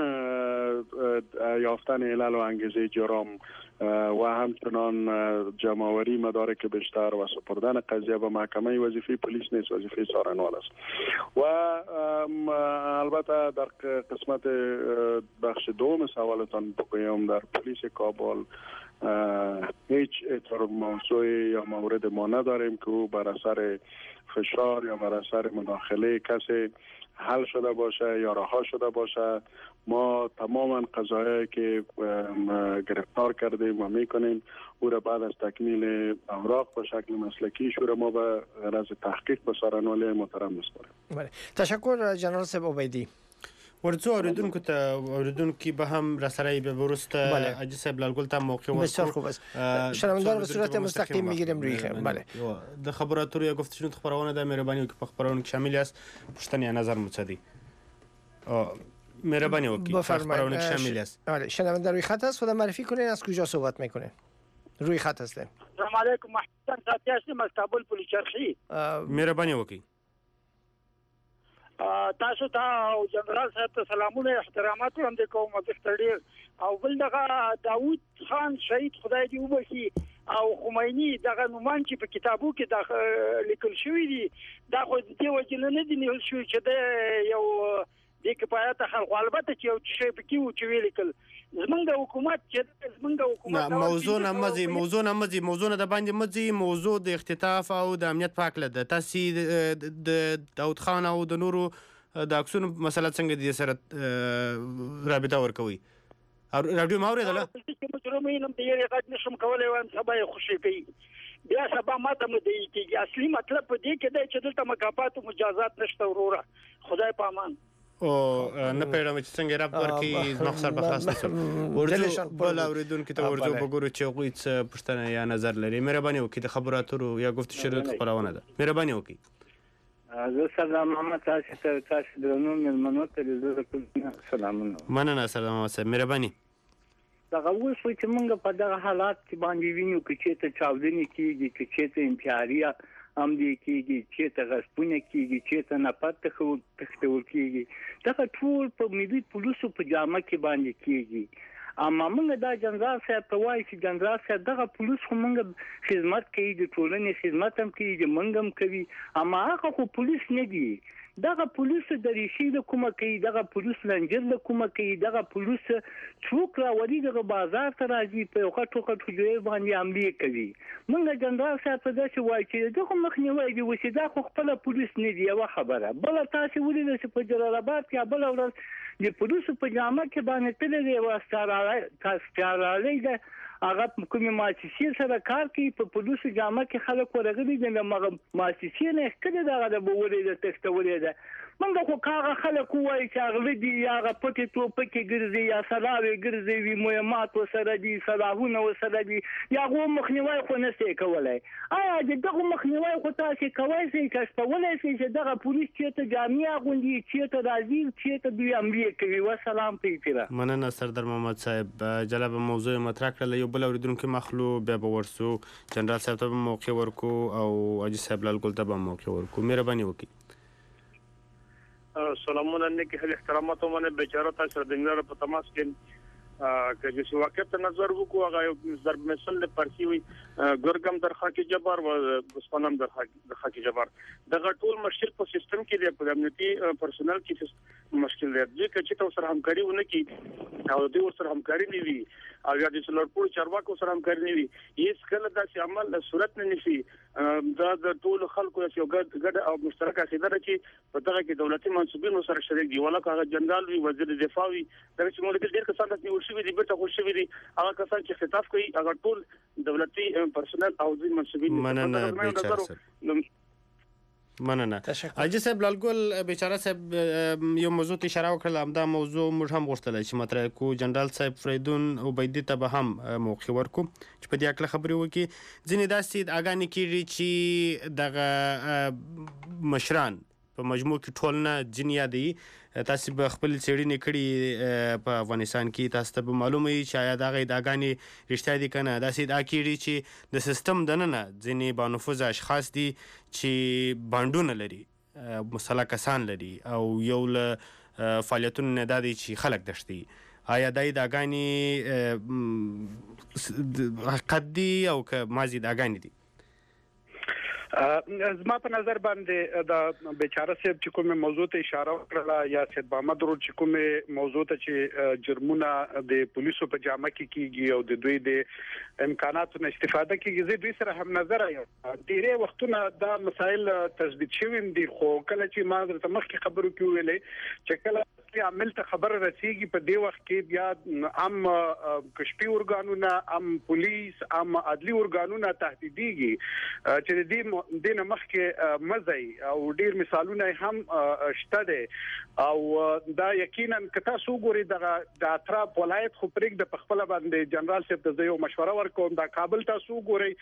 یافتن علل و انگیزه جرم و همچنان جمع‌آوری مدارک بیشتر و سپردن قضیه به محکمه وظیفه پلیس نیست، وظیفه سارنوال است. و البته در قسمت بخش دوم سوالتان بگویم در پلیس کابل هیچ اطلاع موضوع یا مورد ما نداریم که او بر اثر فشار یا بر اثر مداخله کسی حل شده باشه یا رها شده باشه. ما تماما قضایایی که گرفتار کردیم و میکنیم او را بعد از تکمیل اوراق به شکل مسلکی شورا ما به غرض تحقیق به سارنوالی محترم میسپاریم. تشکر جنرال صاحب عبیدی. ورڅو اوریدونکو ته اوریدونکو به هم رسرای به ورسته حاجی صاحب لالگل ته موقع بسیار خوب است. شنوندگان به صورت مستقیم میگیریم روی بله د خبرات روی گفتشون خبرونه د مهرباني که په خبرونه شامل است پښتني نظر مصدی مهرباني وکي خبرونه شامل است. بله شنونده روی خط است، خدا معرفی کنین از کجا صحبت میکنه؟ روی خط هستیم. سلام علیکم محمد ساتي هستم از کابل پل چرخی. مهرباني وکي تاسو ته او جنرال صاحب ته سلامونه احترامات وړاندې کوم ډېر او بل دغه داوود خان شهید خدای دې وبخي او خمینی دغه نومان چې په کتابو کې د لیکل شوی دي دا خو دې وجه نه دي نیول شوی چې د یو د کفایت خلکو البته چې یو شی پکې و چې ویل کل زمونږ حکومت چې زمونږ حکومت موضوع نه د باندې مزي موضوع د اختطاف او د امنیت پاکله د تاسو د داود خان او د نورو د اکسون مسله څنګه دي سره رابطه ورکوي او راډیو ما اوریدله چې مجرمین هم د یې غږ نشم کولای وان سبا یې خوشي کوي بیا سبا ماته مدعي کیږي اصلي مطلب په دې کې دی چې دلته مکافات او مجازات نشته وروره خدای په امان او نه پیډم چې څنګه راب ورکی زما سر په خلاص نشم ورته بل اوریدونکو ته ورته وګورو چې هغوی څه پوښتنه یا نظر لري. مهرباني وکړئ د خبراتو یا گفت شروع خبرونه ده. مهرباني وکړئ. زه سلام محمد تاسو درنو مېلمنو ته زه سلامونه مننه سلام محمد مهرباني. دغه اوس چې موږ په دغه حالات کې باندې وینو چې ته چاودنې کیږي چې ته انتحاریه هم دي کیږي چې ته غصبونه کیږي چې ته نپات تختول کیږي دغه ټول په ملي پولیسو په جامه کې باندې کیږي اما موږ دا جنرال صاحب ته وایي چې جنرال صاحب دغه پولیس خو موږ خدمت کوي د ټولنې خدمت هم کوي موږ هم کوي اما هغه خو پولیس نه دي دغه پولیس د ریشي د کومه کوي دغه پولیس لنجر د کومه کوي دغه پولیس څوک راوړي دغه بازار ته راځي په یو خټو جوړ باندې عملي کوي موږ جنرال صاحب ته دا چې وایي چې دغه مخنیوي دی وشي دا خو خپل پولیس نه دی یو خبره بل تاسو ولې چې په جلال آباد کې بل ورځ د پولیسو په جامه کې باندې تل دی واستراله ده هغه کومه مؤسسې سره کار کوي په پولیسو جامه کې خلک ورغلي دي د مؤسسې نه کله دغه د بورې د تختولې ده منګه خو کاغه خلک وایي چې هغه دي یا هغه پکې ټوپکې ګرځي یا سلاوي ګرځي وي مهمات وسره دي سلاحونه وسره دي یا هغو مخنیوی خو نشي کولی آیا د دغو مخنیوی خو تاسې کولی شئ کشفولی شئ چې دغه پولیس چېرته جامې اغوندي چېرته راځي چېرته دوی حملې کوي وسلام په احترام مننه سردار محمد صاحب جالبه موضوع مطرح کړله یو بل اورېدونکی مخلو بیا به ورسو جنرال صاحب ته به موقع ورکو او حاجي صاحب لال ګل ته به موقع ورکو مهرباني وکړئ سلامونه نیکی هل احترامات ومنه بیچاره تاسو سره د انګلر په تماس کې که چې واقع ته نظر وکړو هغه ضرب مثل د پرسی وي ګرګم در خاکی جبار او بسپنم در خاکی جبار دغه ټول مشکل په سیستم کې دی په امنیتي پرسونل کې مشکل دی چې تاسو سره همکاري ونه کی او د سره همکاري نه وي او یا د څلورپور چارواکو سره همکاري نه وي هیڅ کله داسې عمل صورت نه نشي دا د ټول خلکو یو ګډ او مشترک عقیده ده چې په دغه کې دولتي منصوبین سره شریک دي ولکه هغه جنرال وي وزیر دفاع وي دا چې موږ ډېر کسان د نیول شوي دي بیرته خوشي شوي دي هغه کسان چې خطاب کوي هغه ټول دولتي پرسونل او ځینې منصوبین مننه بیچاره مننه حاجي صاحب لال ګل بیچاره صاحب یو موضوع ته اشاره وکړه همدا موضوع موږ هم غوښتل چې مطرح کو جنرال صاحب فریدون عبیدی ته به هم موقع ورکو چې په دې اړه خبرې وکړي ځینې داسې اګانې کېږي چې دغه مشران په مجموع کې ټول نه ځینې یادوي تاسو به خپل څېړنې کړي په افغانستان کې تاسو ته به معلومه وي چې آیا دغه ادعاګانې رښتیا دي که نه داسې ادعا کېږي چې د سیستم دننه ځینې بانفوذ اشخاص دي چې بانډونه لري مسلح کسان لري او یو له فعالیتونو نه دا دی چې خلک دشتي آیا دا ادعاګانې حقیقت دي او که مازې ادعاګانې دي زما په نظر باندې د بیچاره صاحب چې کومه موضوع ته اشاره وکړه یا سید محمد ورو چې کومه موضوع ته چې جرمونه د پولیسو په جامه کې کیږي او د دوی د امکاناتو نه استفاده کیږي زه دوی سره هم نظر یم ډیره وختونه دا مسایل تثبیت شوي دي خو کله چې ما درته مخکې خبرو کې ویلې چې کله عمل ته خبر رسیږي په دې وخت کې بیا ام کشفي ارګانونه ام پولیس ام عدلي ارګانونه تهدیديږي چې دې نه مخکې مزي او ډیر مثالونه هم شته دي او دا یقینا که تاسو ګورئ د اطراف ولایت خو پرېږ د خپل باندې جنرال صاحب ته یو مشوره ورکوم دا کابل تاسو ګورئ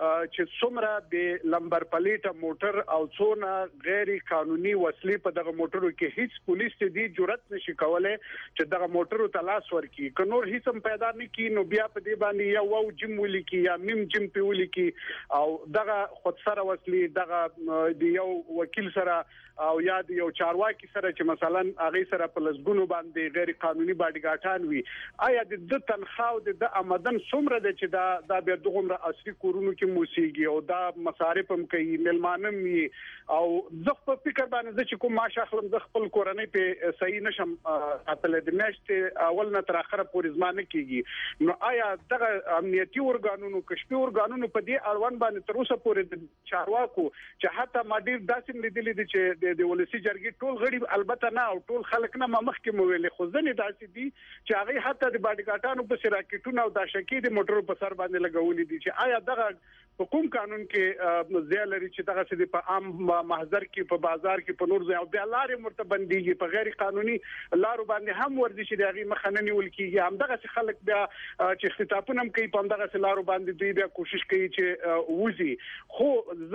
چې څومره د لمبر پلیټه موټر او څونه غیر قانوني وسلې په دغه موټرو کې هیڅ پولیس دې جرأت نشي کولای چې دغه موټرو ته لاس ورکړي که نور هیڅ هم پیدا نه کی نو بیا په دې باندې یو او جیم ولیکي یا میم جیم په ولیکي او دغه خود سره وسلې دغه د یو وکیل سره او یا د یو چارواکي سره چې مثلا هغه سره په لسګونو باندې غیر قانوني باډیګاټان وي آیا د تنخواو د آمدن څومره ده چې دا بیا دغه اصلي کورونو کې موسیقي او دا مصارف هم کوي ملمانم وي او زه په فکر باندې چې کوم معاش اخلم د خپل کورنۍ په صحیح نشم اتل د میاشتې اول نه تر اخره پورې زمانه کیږي نو آیا دغه امنیتي ارګانونو کشفي ارګانونو په دې اړوند باندې تر اوسه پورې د چارواکو چې حتی ما ډیر داسې لیدلې دي چې د ولسی جرګې ټول غړي البته نه او ټول خلک نه مخکې مو ویلې خو ځنې داسې دي چې هغه حتی د باډیګاټانو په سراکټونو او د شکی د موټرو په سر باندې لګولې دي چې آیا دغه په کوم قانون کې ځای لري چې دغه څه په عام محضر کې په بازار کې په نور ځای او بیا لارې مرتبنديږي په غیر قانوني لارو باندې هم ورزش دی هغه مخننی ولکیږي هم دغه خلک بیا چې خطابونه هم کوي په دغه لارو باندې دوی بیا کوشش کوي چې وځي خو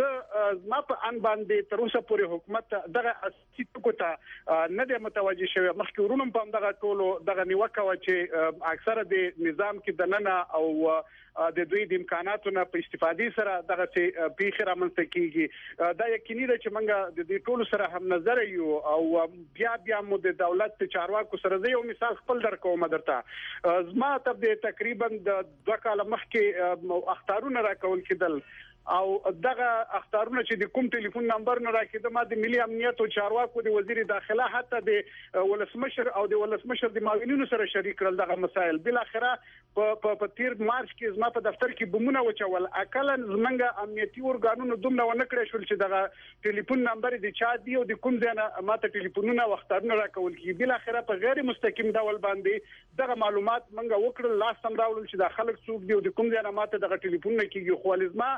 زه ما په ان باندې تر اوسه پورې حکومت دغه اصلي ټکو ته نه دی متوجه شوی مخکې ورونم په دغه ټولو دغه نیوکه و چې اکثره د نظام کې دننه او د دوی د امکاناتو نه په استفادې سره دغه څه پیښه رامنځته کیږي دا یقیني ده چې موږ د دې ټولو سره هم نظر یو او بیا مو د دولت چارواکو سره یو مثال خپل درکوم درته زما ته تقریبا د 2 کال مخکې اختارونه راکول کېدل او دغه اختارونه چې د کوم ټلیفون نمبر نه راکېده ما د ملي امنیت او چارواکو د وزیر داخله حتی د ولسمشر او د ولسمشر د معاونینو سره شریک کړل دغه مسایل بل اخره په تیر مارچ کې زما په دفتر کې بمونه وچول اکل زمنګ امنیتي ارګانونو دومره ونه کړی شول چې دغه ټلیفون نمبر د چا دی او د کوم ځای نه ماته ټلیفونونه وختارونه راکول کی بل اخره په غیر مستقیم ډول باندې دغه معلومات منګه وکړل لاس سم راول چې د خلک څوک دی او د کوم ځای نه ماته دغه ټلیفون نه کیږي خو لازمه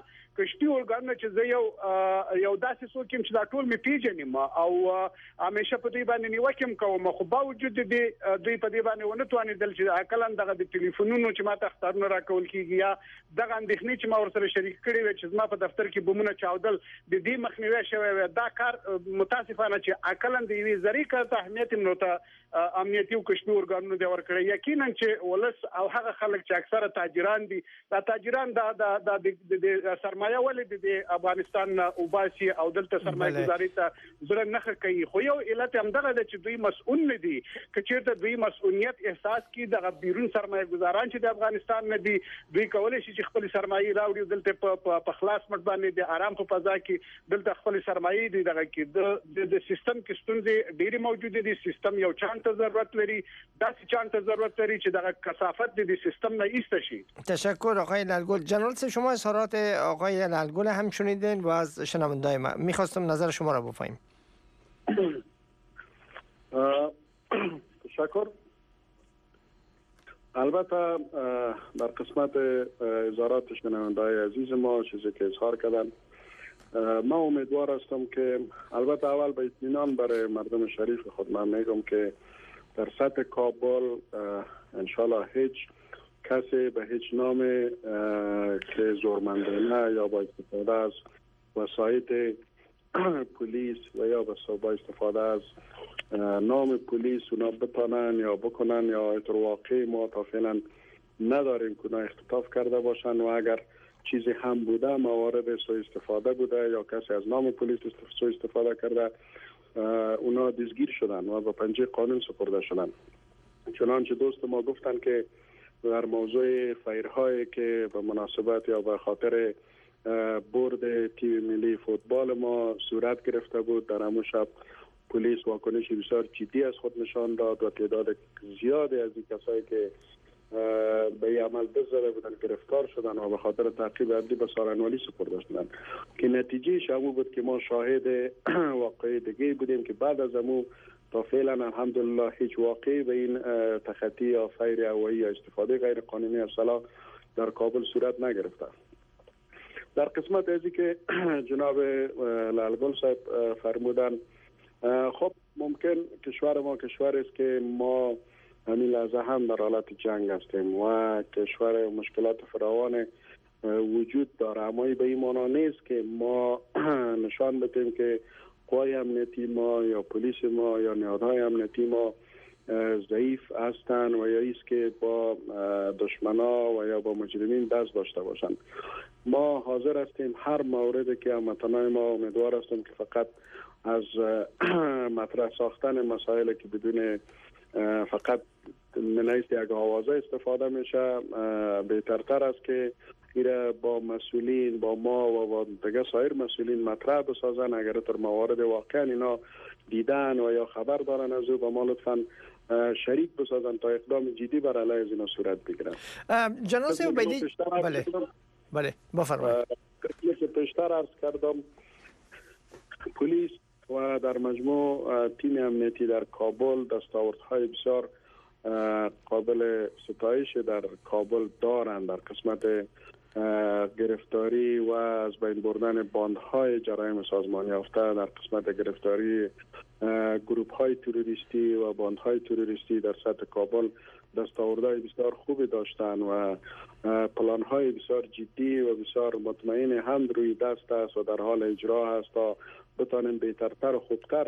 کشتي ارګانونه چې زه یو داسې څوک یم چې دا ټول می پیژنم او همیشه په دې باندې نیوکم کوم خو باوجود دوی په دې باندې ونه توانېدل چې عقلن دغه د ټلیفونونو چې ما ته اختارونه راکول کیږي یا دغه اندېښنې چې ما ورسره شریک کړي و چې ما په دفتر کې بمونه چاودل د دې مخنیوي شوی دا کار متاسفانه چې عقلن د یوې ذری کار ته اهمیت نو ته امنیتي او کشمي ورګانونو د ورکړي یقینا چې ولس او هغه خلک چې اکثره تاجران دي دا تاجران د سرمایه ولې د افغانستان او باسي او دلته سرمایه گذاري ته زړه نه کوي خو یو علت هم دغه چې دوی مسؤل نه دي کچېرته دوی مسؤلیت احساس کوي د بیرون سرمایه گذاران چې د افغانستان نه دي دوی کولای شي چې خپل سرمایه راوړي دلته په خلاص مټ باندې د آرام په فضا کې دلته خپل سرمایه دي دغه کې د سیستم کې ستونزې ډېری موجوده دي سیستم یو چانته ضرورت لري داسې چانته ضرورت لري چې دغه کثافت د سیستم نه ایسته شي. تشکر آقای لالگل. جنرال شما اظهارات آقای لالگل هم شنیدین و از شنوندای ما میخواستم نظر شما را بفهمیم. تشکر. البته در قسمت اظهارات شنوندای عزیز ما چیزی که اظهار کردن ما امیدوار هستم که البته اول به اطمینان برای مردم شریف خود من میگم که در سطح کابل انشالله هیچ کسی به هیچ نام که زورمندانه یا با استفاده از وسایل پلیس و یا با استفاده از نام پلیس اونا بتانن یا بکنن یا اطور واقعی ما تا فعلا نداریم که اونا اختطاف کرده باشن و اگر چیزی هم بوده موارد سوء استفاده بوده یا کسی از نام پلیس سوء استفاده کرده اونا دستگیر شدن و به پنجه قانون سپرده شدن. چنانچه دوست ما گفتن که در موضوع فیرهایی که به مناسبت یا به خاطر برد تیم ملی فوتبال ما صورت گرفته بود در همون شب پلیس واکنش بسیار جدی از خود نشان داد و تعداد زیادی از این کسایی که به این عمل دست زده بودن گرفتار شدن و به خاطر تعقیب عمدی به سارنوالی سپرده شدن که نتیجهش همون بود که ما شاهد واقعی دیگه بودیم که بعد از همون تا فعلا الحمدلله هیچ واقعی به این تخطی یا فیر هوایی یا استفاده غیر قانونی از سلاح در کابل صورت نگرفته. در قسمت ازی که جناب لالگل صاحب فرمودن خب ممکن کشور ما کشور است که ما همین لحظه هم در حالت جنگ هستیم و کشور مشکلات فراوان وجود داره اما به این معنا نیست که ما نشان بدیم که قوای امنیتی ما یا پلیس ما یا نهادهای امنیتی ما ضعیف هستند و یا ایست که با دشمنا و یا با مجرمین دست داشته باشند. ما حاضر هستیم هر موردی که هموطنان ما امیدوار هستیم که فقط از مطرح ساختن مسائل که بدون فقط منیست یک آوازه استفاده میشه بهترتر است که ایره با مسئولین با ما و با دیگه سایر مسئولین مطرح بسازن اگر در موارد واقعا اینا دیدن و یا خبر دارن از او با ما لطفاً شریک بسازن تا اقدام جدی بر علیه از اینا صورت بگیرن. جناب عبیدی بله بفرمایید. که پیشتر عرض کردم پلیس و در مجموع تیم امنیتی در کابل دستاوردهای بسیار قابل ستایش در کابل دارند در قسمت گرفتاری و از بین بردن باندهای جرایم سازمان یافته، در قسمت گرفتاری گروه‌های تروریستی و باندهای تروریستی در سطح کابل دستاوردهای بسیار خوبی داشتند و پلان‌های بسیار جدی و بسیار مطمئن هم روی دست است و در حال اجرا است تا بتانیم بهترتر و خوبتر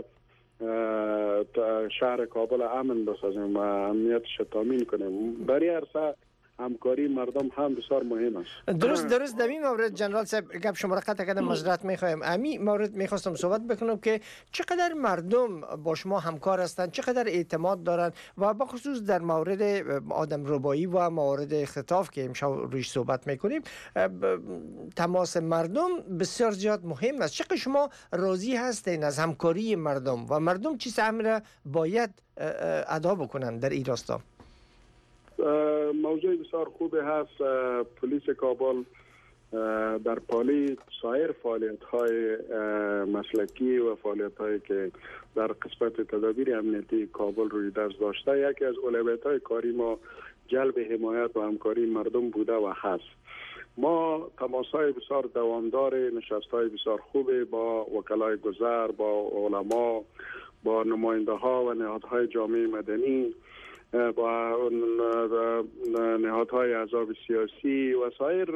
شهر کابل امن بسازیم و امنیتش تامین کنیم. برای عرصه همکاری مردم هم بسیار مهم است. درست در این مورد جنرال صاحب گپ شما را قطع کردم معذرت میخوایم. امی مورد میخواستم صحبت بکنم که چقدر مردم با شما همکار هستند، چقدر اعتماد دارند و به خصوص در مورد آدم ربایی و موارد اختطاف که امشب رویش صحبت میکنیم تماس مردم بسیار زیاد مهم است. چقدر شما راضی هستین از همکاری مردم و مردم چی سهم را باید ادا بکنند در این راستا؟ موضوع بسیار خوبی هست. پلیس کابل در پالی سایر فعالیت‌های مسلکی و فعالیت‌هایی که در قسمت تدابیر امنیتی کابل روی دست داشته یکی از اولویت‌های کاری ما جلب حمایت و همکاری مردم بوده و هست. ما تماس‌های بسیار دوامدار، نشست‌های بسیار خوبی با وکلای گذر، با علما، با نماینده ها و نهادهای جامعه مدنی، با نهادهای احزاب سیاسی و سایر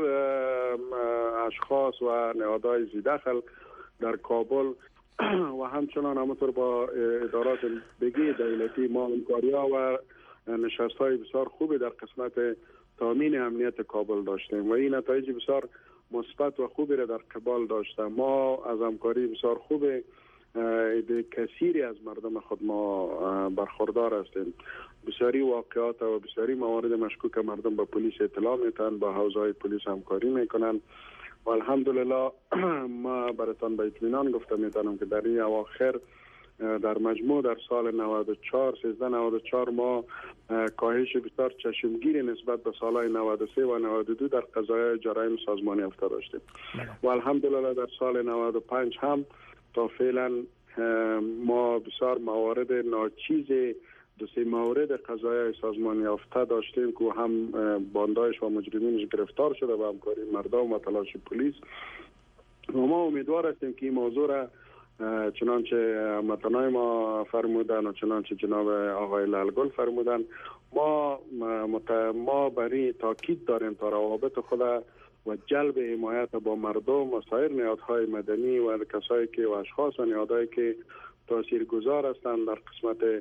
اشخاص و نهادهای ذی‌دخل در کابل و همچنان همونطور با ادارات دیگه دولتی ما همکاری‌ها و نشست‌های بسیار خوبی در قسمت تامین امنیت کابل داشتیم و این نتایج بسیار مثبت و خوبی را در قبال داشتیم. ما از همکاری بسیار خوب کثیری از مردم خود ما برخوردار هستیم. بسیاری واقعات و بسیاری موارد مشکوک مردم به پلیس اطلاع میتن، با حوزه پلیس همکاری میکنن و الحمدلله ما براتون به اطمینان گفته میتونم که در این اواخر در مجموع در سال 94 ما کاهش بسیار چشمگیری نسبت به سالهای 93 و 92 در قضایای جرایم سازمانی یافته داشتیم و الحمدلله در سال 95 هم تا فعلا ما بسیار موارد ناچیز دو سه مورد قضایای سازمانی یافته داشتیم که هم باندایش و مجرمینش گرفتار شده و همکاری مردم و تلاش پلیس و ما امیدوار هستیم که این موضوع را چنانچه متنای ما فرمودن و چنانچه جناب آقای لالگل فرمودن ما برای تاکید داریم تا روابط خود و جلب حمایت با مردم و سایر نهادهای مدنی و کسایی که و اشخاص و نهادهایی که تاثیرگذار هستند در قسمت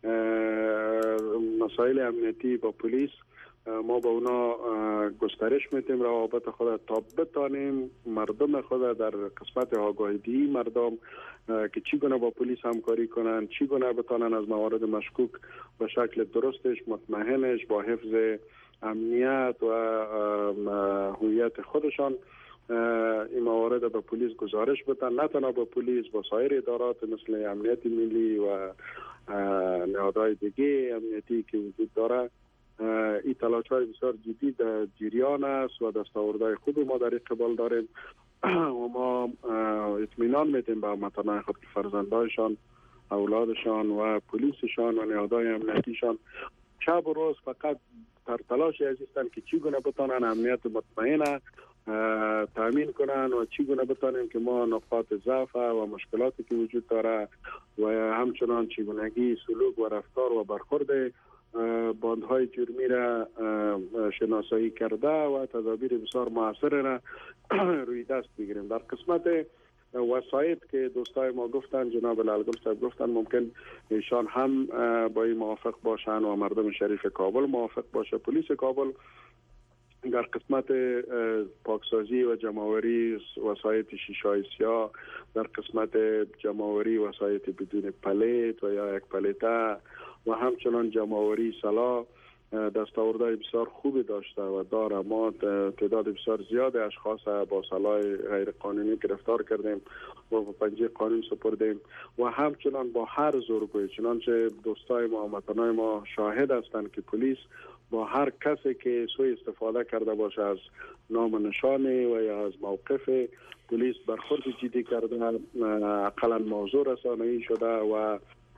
مسائل امنیتی با پلیس، ما با اونا گسترش میتیم روابط خود تا بتانیم مردم خود در قسمت آگاهی مردم که چگونه با پلیس همکاری کنن، چگونه بتانن از موارد مشکوک به شکل درستش مطمئنش با حفظ امنیت و هویت خودشان این موارد به پلیس گزارش بدن، نه تنها به پلیس، با سایر ادارات مثل امنیت ملی و نهادهای دیگه امنیتی که وجود داره. این تلاش‌های بسیار جدی در جریان است و دستاوردهای خوبی ما در قبال داریم و ما اطمینان میدیم به هموطنان خود که فرزندانشان، اولادشان و پلیسشان و نهادهای امنیتیشان شب و روز فقط در تلاش هستند که چگونه بتانن امنیت مطمئن تامین کنن و چگونه بتانیم که ما نقاط ضعف و مشکلاتی که وجود داره و همچنان چگونگی سلوک و رفتار و برخورد باندهای جرمی را شناسایی کرده و تدابیر بسیار موثر را روی دست بگیریم. در قسمت وسایط که دوستای ما گفتن، جناب لالگل صاحب گفتن، ممکن ایشان هم با این موافق باشن و مردم شریف کابل موافق باشه. پلیس کابل در قسمت پاکسازی و جمع‌آوری وسایط شیشه‌های سیاه، در قسمت جمع‌آوری وسایط بدون پلیت و یا یک پلیته و همچنان جمع‌آوری سلاح دستاوردهای بسیار خوبی داشته و داره. ما تعداد بسیار زیاد اشخاص با سلاح غیر قانونی گرفتار کردیم و به پنجه قانون سپردیم و همچنان با هر زورگوی، چنانچه دوستای ما و وطنای ما شاهد هستند که پلیس با هر کسی که سوء استفاده کرده باشه از نام نشانی و یا از موقف پلیس برخورد جدی کرده، اقلا موضوع رسانه‌ای شده و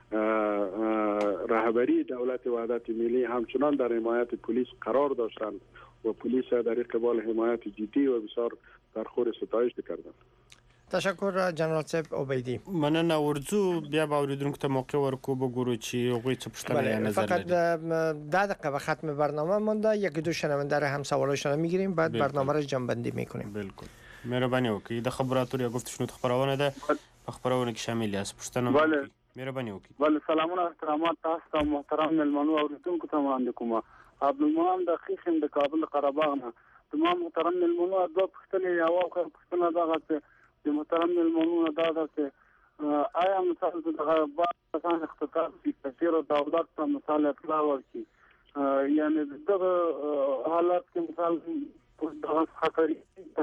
رهبری دولت وحدت ملی همچنان در حمایت پلیس قرار داشتند و پلیس در قبال حمایت جدی و بسیار برخورد ستایش کردند. تشکر جنرال صاحب عبیدی. مننه. ورځو بیا به اوریدونکو ته موقع ورکو بګورو چې هغوی څه پوښتنه یا نظر لري. فقط 10 دقیقه به ختم برنامه مونده، یک دو شنونده را هم سوالاشون رو میگیریم، بعد برنامه را جمع‌بندی میکنیم. بالکل. مهرباني وکړئ. د خبراتو یا گفتشنو خبرونه ده په خبرونه کې شامل یاست. پوښتنه وکړئ. مهرباني وکړئ. بله سلامونه احترامات تاسو ته محترم ملمنو اوریدونکو ته وړاندې کوم. عبدالمنعم د خیخم د کابل قره باغ نه. تمام محترم ملمنو د پښتنې یو پښتنه دغه د محترم ملمنو دا ده چې آیا مثال دغه باندې اختصاص في تفسير دولت په مثال اطلاع ورکړي، یعنی دغه حالات کې مثال دغه خطرې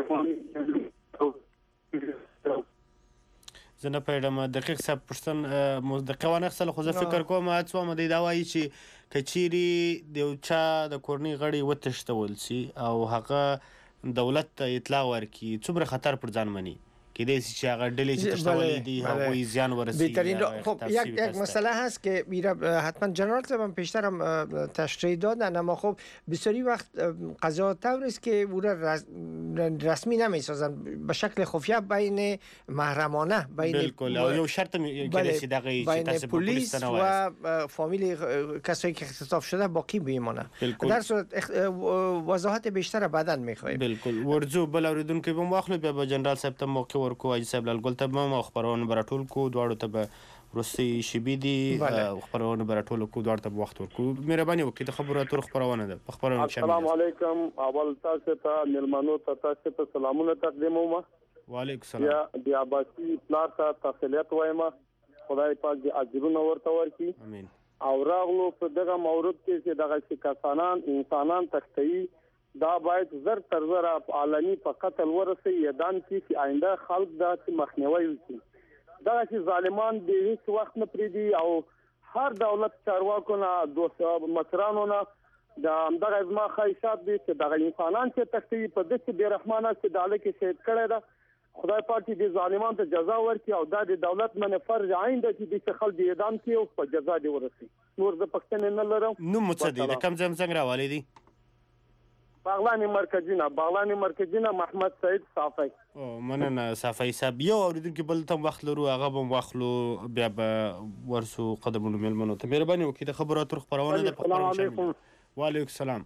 زه نه پوهېږم دقیق صاحب پوښتنه د قوانین اخیستل خو زه فکر کوم هڅه وم دی دا وایي چې که چیرې د یو چا د کورنۍ غړي وتښتول سي او هغه دولت ته اطلاع ورکړي څومره خطر پر ځان مني؟ کېدای شي چې هغه ډلې چې تشتولې دي هغوی زیان ورسیږي. خب یک مسئله هست که حتما جنرال صاحب هم پیشتر هم تشریح دادن، اما خب بسیاری وقت قضا طور است که او را رسمی نمیسازن، به شکل خفیه بین محرمانه بین یو شرط بین پلیس و فامیل کسایی که اختطاف شده باقی بمانه. در صورت وضاحت بیشتر بعداً میخوایم. بالکل ورزو بل اوریدونکو به واخلو بیا به جنرال صاحب ته موقع ورکو، حاجي صاحب لالګل ته به خبرونه برټول کو، دواړو ته به روسي شبي دي خبرونه برټول کو، دواړو ته به وخت ورکو. مهرباني وکړئ د خبرو اترو خبرونه ده په خبرونه شامل. السلام علیکم. اول تاسو ته ملمنو تاسو ته سلامونه تقدیموم. وعلیکم السلام. یا د عباسي پلار ته تحصیلات وایم، خدای پاک دې اجرونه ورته ورکړي. امين. او راغلو په دغه مورد کې چې دغه کسانان انسانان تختی دا باید زر تر زر علني په قتل ورسي یدان چې آینده خلک دا مخنیوي وکړي. دا چې ظالمان دې هیڅ وخت نه پریدي او هر دولت چارواکو نه دوست مشرانو نه دا همدغه ازما خواهشات دي چې دغه انسانان چې تختی په دې بې رحمانه چې داله کې شهید کړي دا خدای پاک دې ظالمان ته جزا ورکړي او دا د دولت منه فرض عین ده چې د خلک اعدام کړي او په جزا دي ورسي. نور د پښتنې نه لرم. نو متصدی د کم څنګه راوالي دي؟ باغلانی مرکزینا محمد سعید صافی. او مننه صافی صاحب. یو اوریدونکو بل تم وخت لرو هغه به واخلو بیا به ورسو قدمونو ملمنو ته مهرباني وکړئ د خبرو اترو خبرونه ده. السلام علیکم. وعلیکم السلام.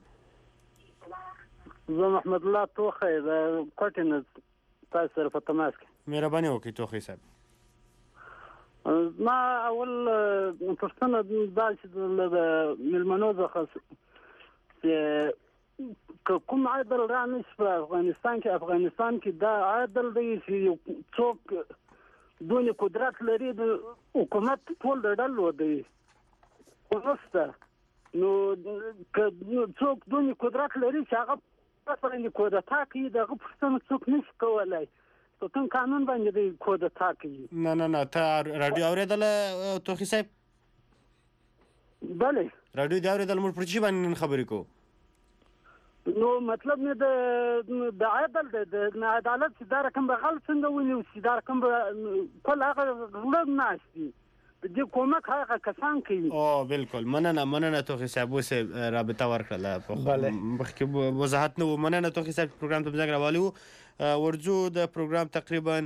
زه محمد الله توخی د کوټینز تاسو سره په تماس کې. مهرباني وکړئ توخی صاحب. ما اول پښتنه دا چې د ملمنو څخه کوم عادل را نشي په افغانستان کې دا عادل دی چې څوک دونه قدرت لري د حکومت ټول د ډلو دی ورسته نو څوک دونه قدرت لري چې هغه پرې کودتا کوي دغه پښتنه څوک نشي کولای په کوم قانون باندې دی کودتا کوي. نه ته رادیو اوریدل توخی صاحب؟ بله رادیو دی اوریدل. موږ پر چی باندې خبرې کوو؟ نو مطلب نه د عدل د عدالت چې دا رقم به غلط څنګه ونیو چې دا رقم به کل هغه غلط ناشتي د کومک هغه کسان کوي. او بالکل مننه توخی صاحب اوسه رابطه ورکړه. بله مخکې وضاحت نه و. مننه توخی صاحب پروګرام ته زنګ راوالو. ورځو د پروګرام تقریبا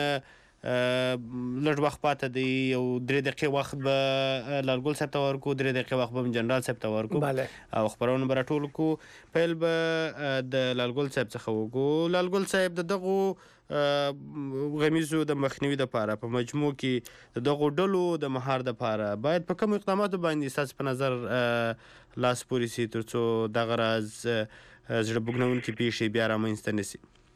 لږ وخت پاته دی، یو 3 دقیقې وخت به لالګل صاحب ته ورکو، 3 دقیقې وخت به جنرال صاحب ته ورکو او خبرونه به راټول کو. پیل به د لالګل صاحب څخه وکړو. لالګل صاحب د دغو غمیزو د مخنیوي دپاره په مجموع کې د دغو ډلو د مهار دپاره باید په کوم اقداماتو باندې ستاسو په نظر لاس پورې سي تر څو دغه راز زړه بوږنونکې پیښې بیا رامنځته نه سي؟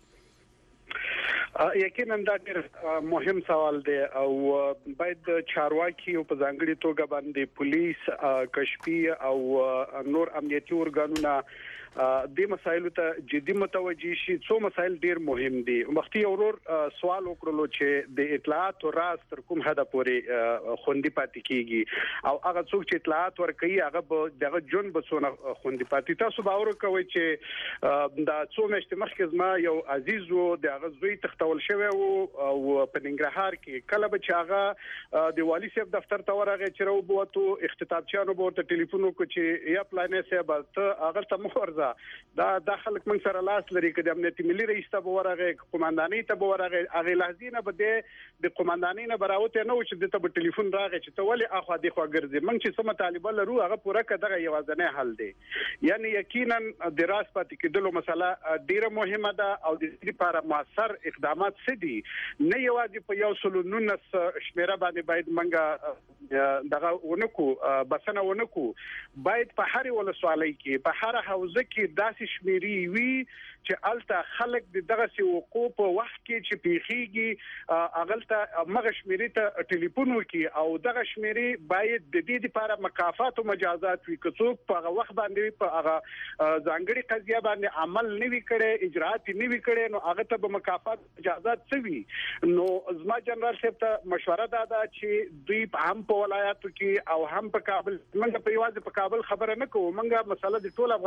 یقینا دا ډېر مهم سوال دی او باید چارواکي او په ځانګړي توګه باندې پولیس، کشفي او نور امنیتي ارګانونه د مسایلو ته جدي متوجي شي. څو مسایل ډېر مهم دي. وختي اورور سوال وکړلو چې د اطلاعات او راز تر کوم حد پورې خوندي پاتې کیږي او هغه څوک چې اطلاعات ورکوي هغه به دغه جون بسونه خوندي پاتې. تاسو باور کوئ چې دا څو میاشتې مخکې زما یو عزیز وو د هغه زوی تختول شوی وو او په ننګرهار کې کله به چې هغه د والي صاحب دفتر ته ورغی چې راوبوتو اختطافچیانو به ورته ټلیفون وکړ چې یا پلانې صاحب ته هغه ته مه ورځه دا خلک موږ سره لاس لري که د امنیتي ملي رئیس ته به ورغی قماندانۍ ته به ورغی هغې لحظې نه به د قماندانۍ نه به راوتی نه و چې دې ته به ټلیفون راغی چې ته ولې اخوا دېخوا ګرځې. موږ چې څه مطالبه لرو هغه پوره که دغه یوازینی حل دی. یعنې یقینا د راز پاتې کېدلو مسله ډېره مهمه ده او د دې لپاره مؤثر اقدامات څه دي. نه یوازې په 119 شمېره باندې باید موږ دغه ونکو بسنه ونکو، باید په هرې ولسوالۍ کې په هره حوزه کې داسې شمیرې وي چې الته خلک د دغه وقوع په وخت کې چې پیخیږي اغلته مغه شمیرې ته ټلیفون وکړي او دغه شمیرې باید د دې لپاره مکافات او مجازات وي. که څوک په هغه وخت باندې په هغه ځانګړي قضیه باندې عمل نه وي کړی، اجراءات نه وي کړی، نو هغه ته به مکافات مجازات څه وي. نو زما جنرال صاحب ته مشوره دا ده چې دوی هم په ولایاتو کې او هم په کابل، موږ په یوازې په کابل خبره نه کوو، موږ مسله د ټول افغانستان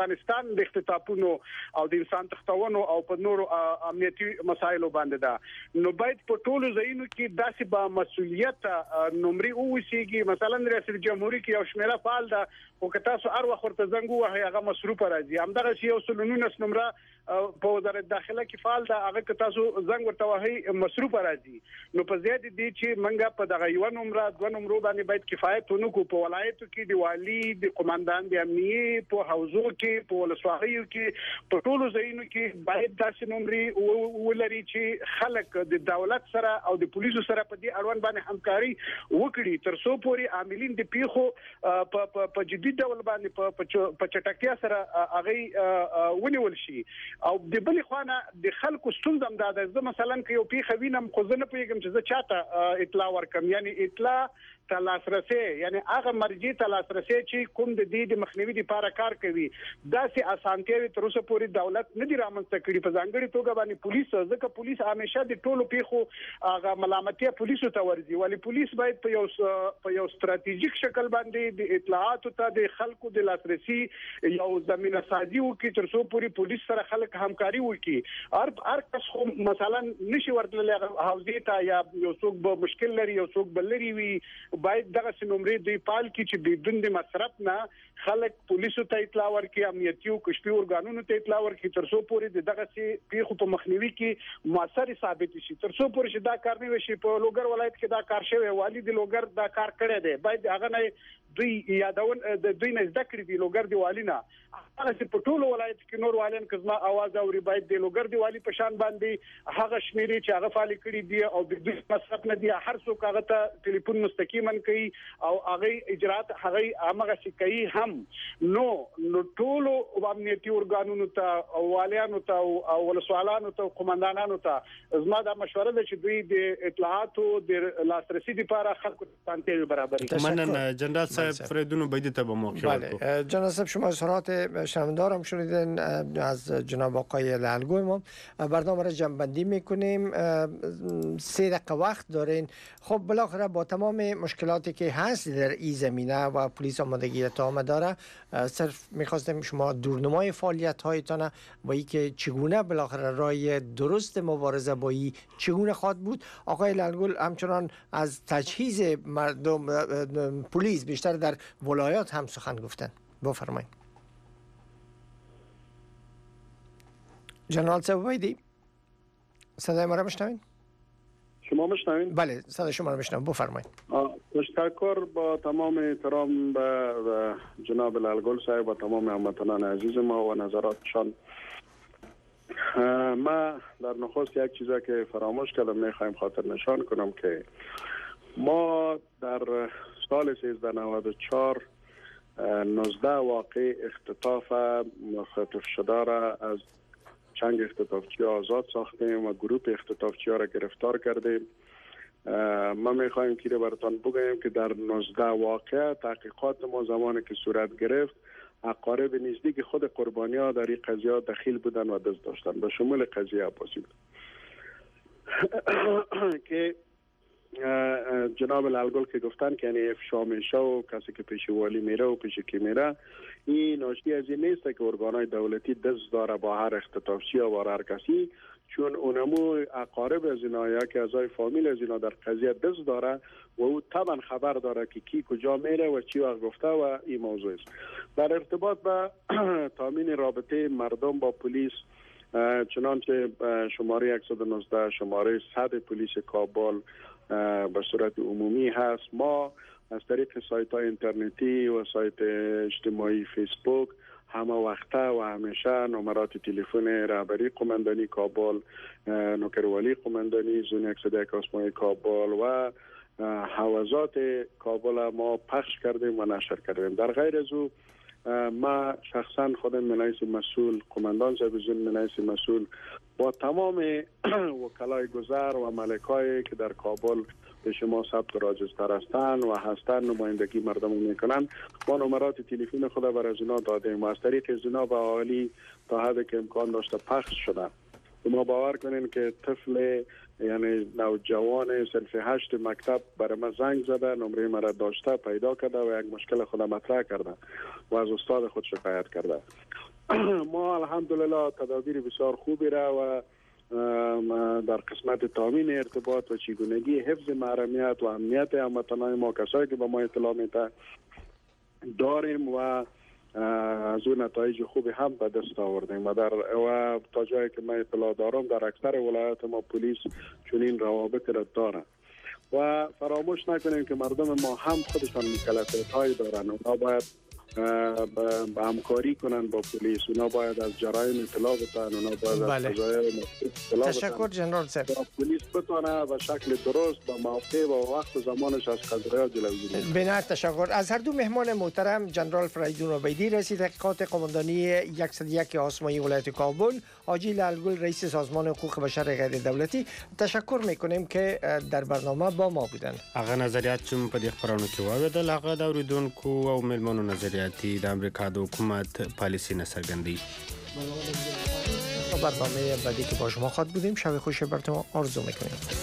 د اختطافونو او د انسان تختونو او په نورو امنیتي مسایلو باندې ده. نو باید په ټولو ځایونو کې داسې با مسؤلیت نمرې ووسیږي. مثلا ریاست جمهوریت کې یو شمیره فعال ده او که تاسو هر وخت ورته زنګ ووهئ هغه مصروف راځي. همدغه شی یو 19 نمره په وزارت داخله کې فعال ده، هغه که تاسو زنګ ورته وهئ مصروف راځي. نو په زیات دي چې منګه په دغه یو نمره دوه نمرو باندې باید کفایت ونکو. په ولایتو کې د والی د قوماندان د امنیه په حوزو کې په ولسوالیو کې په ټولو ځایونو کې باید داسې نمرې ولري چې خلک د دولت سره او د پولیسو سره په دې اړوند باندې همکاري وکړي تر څو پورې عاملین د پیښو په جدي ډول باندې په چټکتیا سره هغه ونیول شي. او د بل خوانه د خلکو ستونزم ده. زه مثلا که یو پیښه وینم خو زه نه پوهیږم چې زه چاته اطلاع ورکم، یعنی اطلاع ته لاسرسي، یعنی هغه مرجع ته لاسرسي چې کوم د دې د مخنیوي لپاره کار کوي. داسې اسانتیاوي تر اوسه پورې دولت نه دی رامنځته کړي. په ځانګړي توګه باندې پولیس، ځکه پولیس همیشه د ټولو پیښو هغه ملامتي پولیسو ته ورځي، ولی پولیس باید په یو ستراتیژیک شکل باندې د اطلاعاتو ته د خلکو د لاسرسي یو زمينه سازي وکړي تر څو پورې پولیس سره خلک همکاري وکړي. هر کس خو مثلا نشي ورتللی حوزې ته، یا یو څوک به مشکل لري یو څوک بل لري وي، باید دغه نمرې دی پال کی چې بدون د مصرف نه خلک پولیسو ته اطلاع ورکړي، امنیتي او کشفي ارګانونو ته اطلاع ورکړي تر څو پورې دغه پیښو په مخنیوي کې موثر ثابت شي. تر څو پورې چې دا کار نه وشي، په لوګر ولایت کې دا کار شوی، والی د لوګر دا کار کړی دی، باید هغه نه دوی یادون د دوی نه زده کړي دی لوګر دی والی نه. هغه چې په ټولو ولایت کې نور والین کزما आवाज اوري، باید د لوګر دی والی په شان باندې هغه شمیرې چې هغه فعال کړي دی او د دوی مصرف نه دی هر څوک هغه ته ټلیفون مستقیما کوي او هغه اجرات هغه هغه شي کوي هم. نو ټولو امنیتي ارګانونو ته او والیانو ته او ولسوالانو ته قومندانانو ته زما دا مشوره ده چې دوی د اطلاعاتو د لاسرسي لپاره خلکو ته تانتي برابري. مننه جنرال صاحب، فریدون بیدی تا با موقع ورکو. جنرال صاحب شما اظهارات شرمدارم شنیدین از جناب آقای لعلگوی. ما برنامه را جمع‌بندی میکنیم، 3 دقیقه وقت دارین. خب بالاخره با تمام مشکلاتی که هست در این زمینه و پلیس آمادگی تام داره، صرف میخواستیم شما دورنمای فعالیت هایتان و اینکه چگونه بالاخره راه درست مبارزه با این چگونه خواهد بود. آقای لعلگوی همچنان از تجهیز مردم پلیس بیشتر در ولایات هم سخن گفتن. بفرمایید. جنرال صاحب بیدی، صدای ما را میشنوین؟ شما میشنوین؟ بله صدای شما را میشنوم، بفرمایید. تشکر. با تمام احترام به جناب لعلگوی صاحب و تمام هموطنان عزیز ما و نظراتشان. ما در نخست یک چیزی که فراموش کردم میخوایم خاطر نشان کنم که ما در سال 1394 19 واقع اختطاف مخاطف شده را از چنگ اختطافچی آزاد ساختیم و گروه اختطافچی ها را گرفتار کردیم. ما میخوایم که براتون بگویم که در 19 واقع تحقیقات ما زمانی که صورت گرفت، اقارب نزدیک خود قربانی ها در این قضیه دخیل بودن و دست داشتن، به شمول قضیه عباسی بود که جناب لعلگوی که گفتن که یعنی افشا میشه و کسی که پیش والی میره و پیش کی میره، این ناشی از این نیست که ارگانهای دولتی دست داره با هر اختطافچی یا با هر کسی، چون اونمو اقارب از اینا یا که اعضای فامیل از اینا در قضیه دست داره و او طبعا خبر داره که کی کجا میره و چی وقت گفته و این موضوع است. در ارتباط با تامین رابطه مردم با پلیس، چنانچه شماره 119 شماره 100 پلیس کابل به صورت عمومی هست. ما از طریق سایت های اینترنتی و سایت اجتماعی فیسبوک همه وقته و همیشه نمرات تلفن رهبری قماندانی کابل، نوکروالی قماندانی زون 101 آسمایی کابل و حوزات کابل ما پخش کردیم و نشر کردیم. در غیر از او ما شخصا خودم منایس مسئول قماندان صاحب زون منایس مسئول با تمام وکلای گذر و ملکایی که در کابل به شما ثبت راجستر هستند و هستند نمایندگی مردم میکنن، ما نمرات تلفن خود بر از اینا دادیم و از طریق از اینا به اهالی تا حدی که امکان داشته پخش شده. ما باور کنین که طفل یعنی نوجوان صنف 8 مکتب برای ما زنگ زده، نمره مرا داشته پیدا کرده و یک مشکل خود مطرح کرده و از استاد خود شکایت کرده. ما الحمدلله تدابیر بسیار خوبی را و در قسمت تامین ارتباط و چگونگی حفظ محرمیت و امنیت هموطنان ما کسایی که به ما اطلاع میده داریم و از اون نتایج خوبی هم به دست آوردیم و تا جایی که من اطلاع دارم در اکثر ولایات ما پلیس چنین روابط را دارند و فراموش نکنیم که مردم ما هم خودشان مکلفیت‌هایی دارند. اونا باید با همکاری کنن با پلیس، اونا باید از جرایم اطلاع بدن، اونا باید از قضایا اطلاع بدن. تشکر جنرال صاحب. پلیس بتونه به شکل درست با موقع و وقت و زمانش از قضایا جلوگیری کنه. بنهایت تشکر از هر دو مهمان محترم، جنرال فریدون عبیدی رئیس تحقیقات قماندانی 101 آسمایی ولایت کابل، حاجی لالگل رئیس سازمان حقوق بشر غیر دولتی. تشکر میکنیم که در برنامه با ما بودن. هغه نظریات چې په دې خبرونو کې واوریدل هغه د اوریدونکو او مېلمنو نظریاتي د امریکا د حکومت پالیسی نه څرګندوي. برنامه بعدی که با شما خواهد بودیم شب خوش براتون آرزو میکنیم.